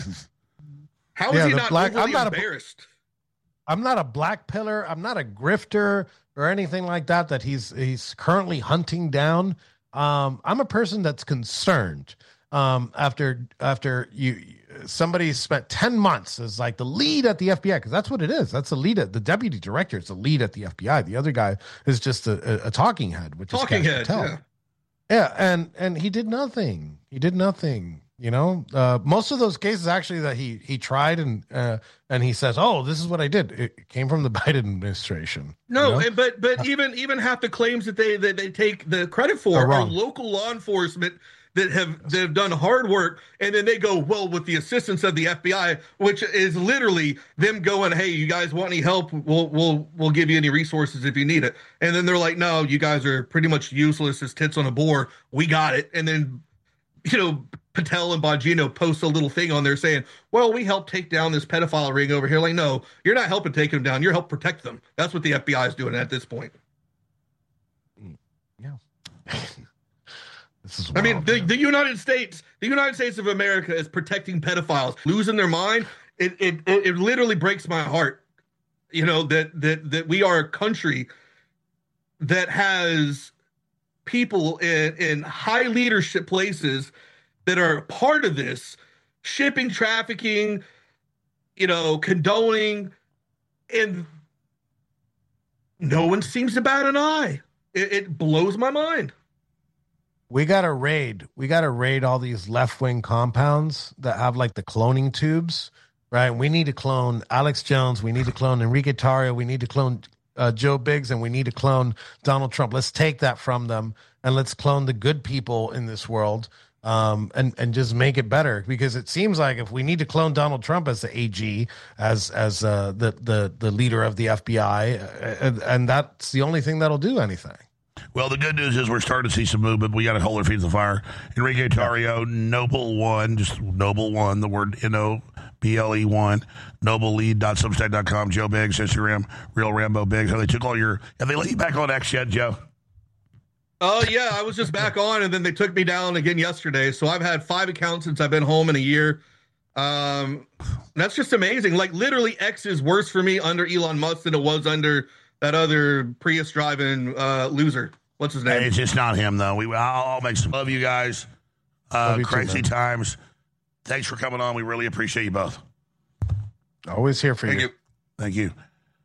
[SPEAKER 7] how is he not overly embarrassed?
[SPEAKER 8] I'm not a black pillar. I'm not a grifter or anything like that he's currently hunting down. I'm a person that's concerned. After somebody spent 10 months as like the lead at the FBI, because that's what it is. That's the lead. The deputy director is the lead at the FBI. The other guy is just a talking head, which
[SPEAKER 7] talking
[SPEAKER 8] is
[SPEAKER 7] head. Yeah.
[SPEAKER 8] Yeah, and he did nothing. He did nothing. Most of those cases actually that he tried and he says, "Oh, this is what I did." It came from the Biden administration.
[SPEAKER 7] No, but even half the claims that they take the credit for are local law enforcement that have done hard work, and then they go, well, with the assistance of the FBI, which is literally them going, hey, you guys want any help? We'll give you any resources if you need it. And then they're like, no, you guys are pretty much useless as tits on a board. We got it. And then, Patel and Bongino post a little thing on there saying, well, we helped take down this pedophile ring over here. Like, no, you're not helping take them down. You're helping protect them. That's what the FBI is doing at this point.
[SPEAKER 8] Yeah. This is
[SPEAKER 7] I mean, the United States of America is protecting pedophiles, losing their mind. It literally breaks my heart. You know, that we are a country that has people in high leadership places that are part of this, shipping, trafficking, you know, condoning, and no one seems to bat an eye. It blows my mind.
[SPEAKER 8] We got to raid all these left-wing compounds that have like the cloning tubes, right? We need to clone Alex Jones. We need to clone Enrique Tarrio. We need to clone Joe Biggs, and we need to clone Donald Trump. Let's take that from them and let's clone the good people in this world, and just make it better. Because it seems like if we need to clone Donald Trump as the AG, as the leader of the FBI, and that's the only thing that'll do anything.
[SPEAKER 4] Well, the good news is we're starting to see some movement. We got to hold our feet to the fire. Enrique Tarrio, Noble One, just Noble One, the word NOBLE1, noblelead.substack.com, Joe Biggs, Instagram, Real Rambo Biggs. Have they let you back on X yet, Joe?
[SPEAKER 7] Oh, yeah, I was just back on, and then they took me down again yesterday. So I've had 5 accounts since I've been home in a year. That's just amazing. Like, literally, X is worse for me under Elon Musk than it was under that other Prius driving loser. What's his name?
[SPEAKER 4] Hey, it's just not him, though. I'll make some love you guys.
[SPEAKER 8] Love you
[SPEAKER 4] crazy
[SPEAKER 8] too,
[SPEAKER 4] times. Thanks for coming on. We really appreciate you both.
[SPEAKER 8] Always here for you.
[SPEAKER 4] Thank you.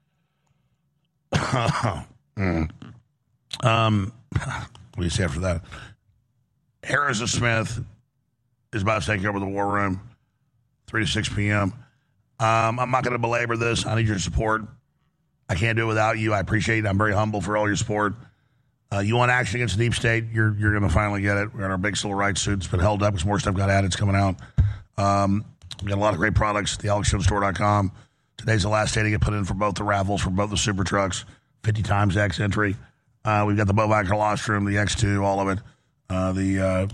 [SPEAKER 4] What do you say after that? Harrison Smith is about to take over the War Room, 3 to 6 p.m. I'm not going to belabor this. I need your support. I can't do it without you. I appreciate it. I'm very humble for all your support. You want action against the deep state, you're going to finally get it. We're in our big civil rights suit. It's been held up because more stuff got added. It's coming out. We've got a lot of great products. TheAlexJonesStore.com. Today's the last day to get put in for both the raffles, for both the super trucks, 50 times X entry. We've got the bovine colostrum, the X2, all of it. The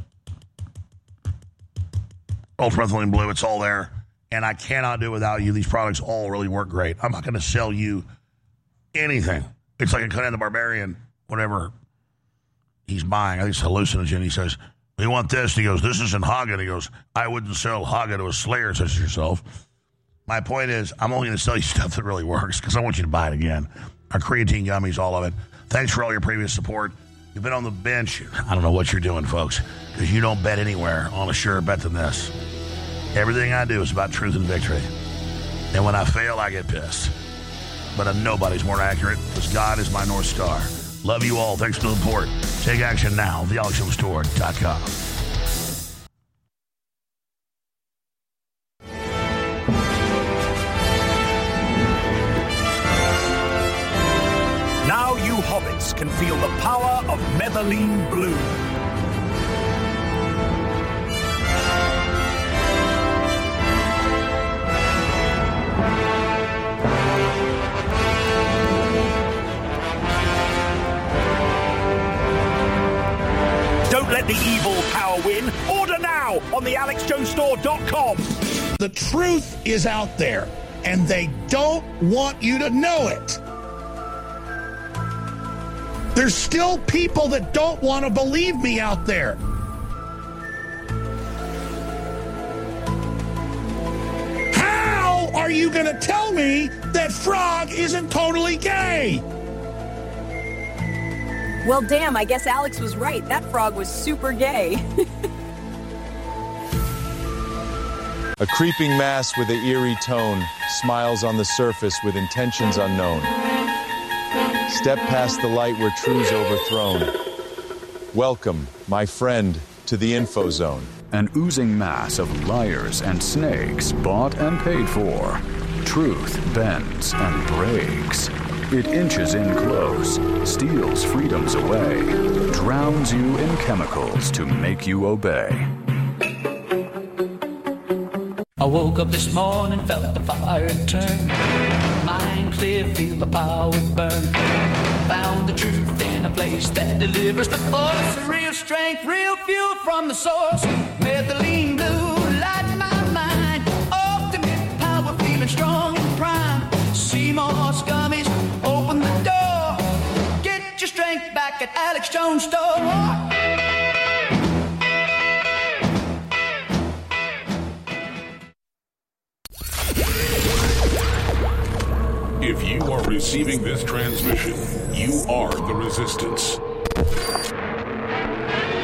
[SPEAKER 4] ultramethylene blue, it's all there. And I cannot do it without you. These products all really work great. I'm not going to sell you anything. It's like a Conan the Barbarian, whatever he's buying. I think it's hallucinogen. He says, we want this. He goes, this isn't Haga. He goes, I wouldn't sell Haga to a slayer such as yourself. My point is, I'm only going to sell you stuff that really works because I want you to buy it again. Our creatine gummies, all of it. Thanks for all your previous support. You've been on the bench. I don't know what you're doing, folks, because you don't bet anywhere on a surer bet than this. Everything I do is about truth and victory. And when I fail, I get pissed. But nobody's more accurate because God is my North Star. Love you all. Thanks for the support. Take action now. TheAlexJonesStore.com.
[SPEAKER 13] Now you hobbits can feel the power of methylene blue. Don't let the evil power win. Order now on thealexjonesstore.com.
[SPEAKER 14] The truth is out there, and they don't want you to know it. There's still people that don't want to believe me out there. How are you going to tell me that Frog isn't totally gay?
[SPEAKER 15] Well, damn, I guess Alex was right. That frog was super gay.
[SPEAKER 16] A creeping mass with an eerie tone smiles on the surface with intentions unknown. Step past the light where truth's overthrown. Welcome, my friend, to the Info Zone.
[SPEAKER 17] An oozing mass of liars and snakes bought and paid for. Truth bends and breaks. It inches in close, steals freedoms away, drowns you in chemicals to make you obey.
[SPEAKER 18] I woke up this morning, felt the fire turn. Mind clear, feel the power burn. Found the truth in a place that delivers the force. Real strength, real fuel from the source. Methylene blue, light my mind. Ultimate power, feeling strong and prime. Seymour's gummies, open the door. Get your strength back at Alex Jones Store.
[SPEAKER 12] receiving this transmission, you are the resistance.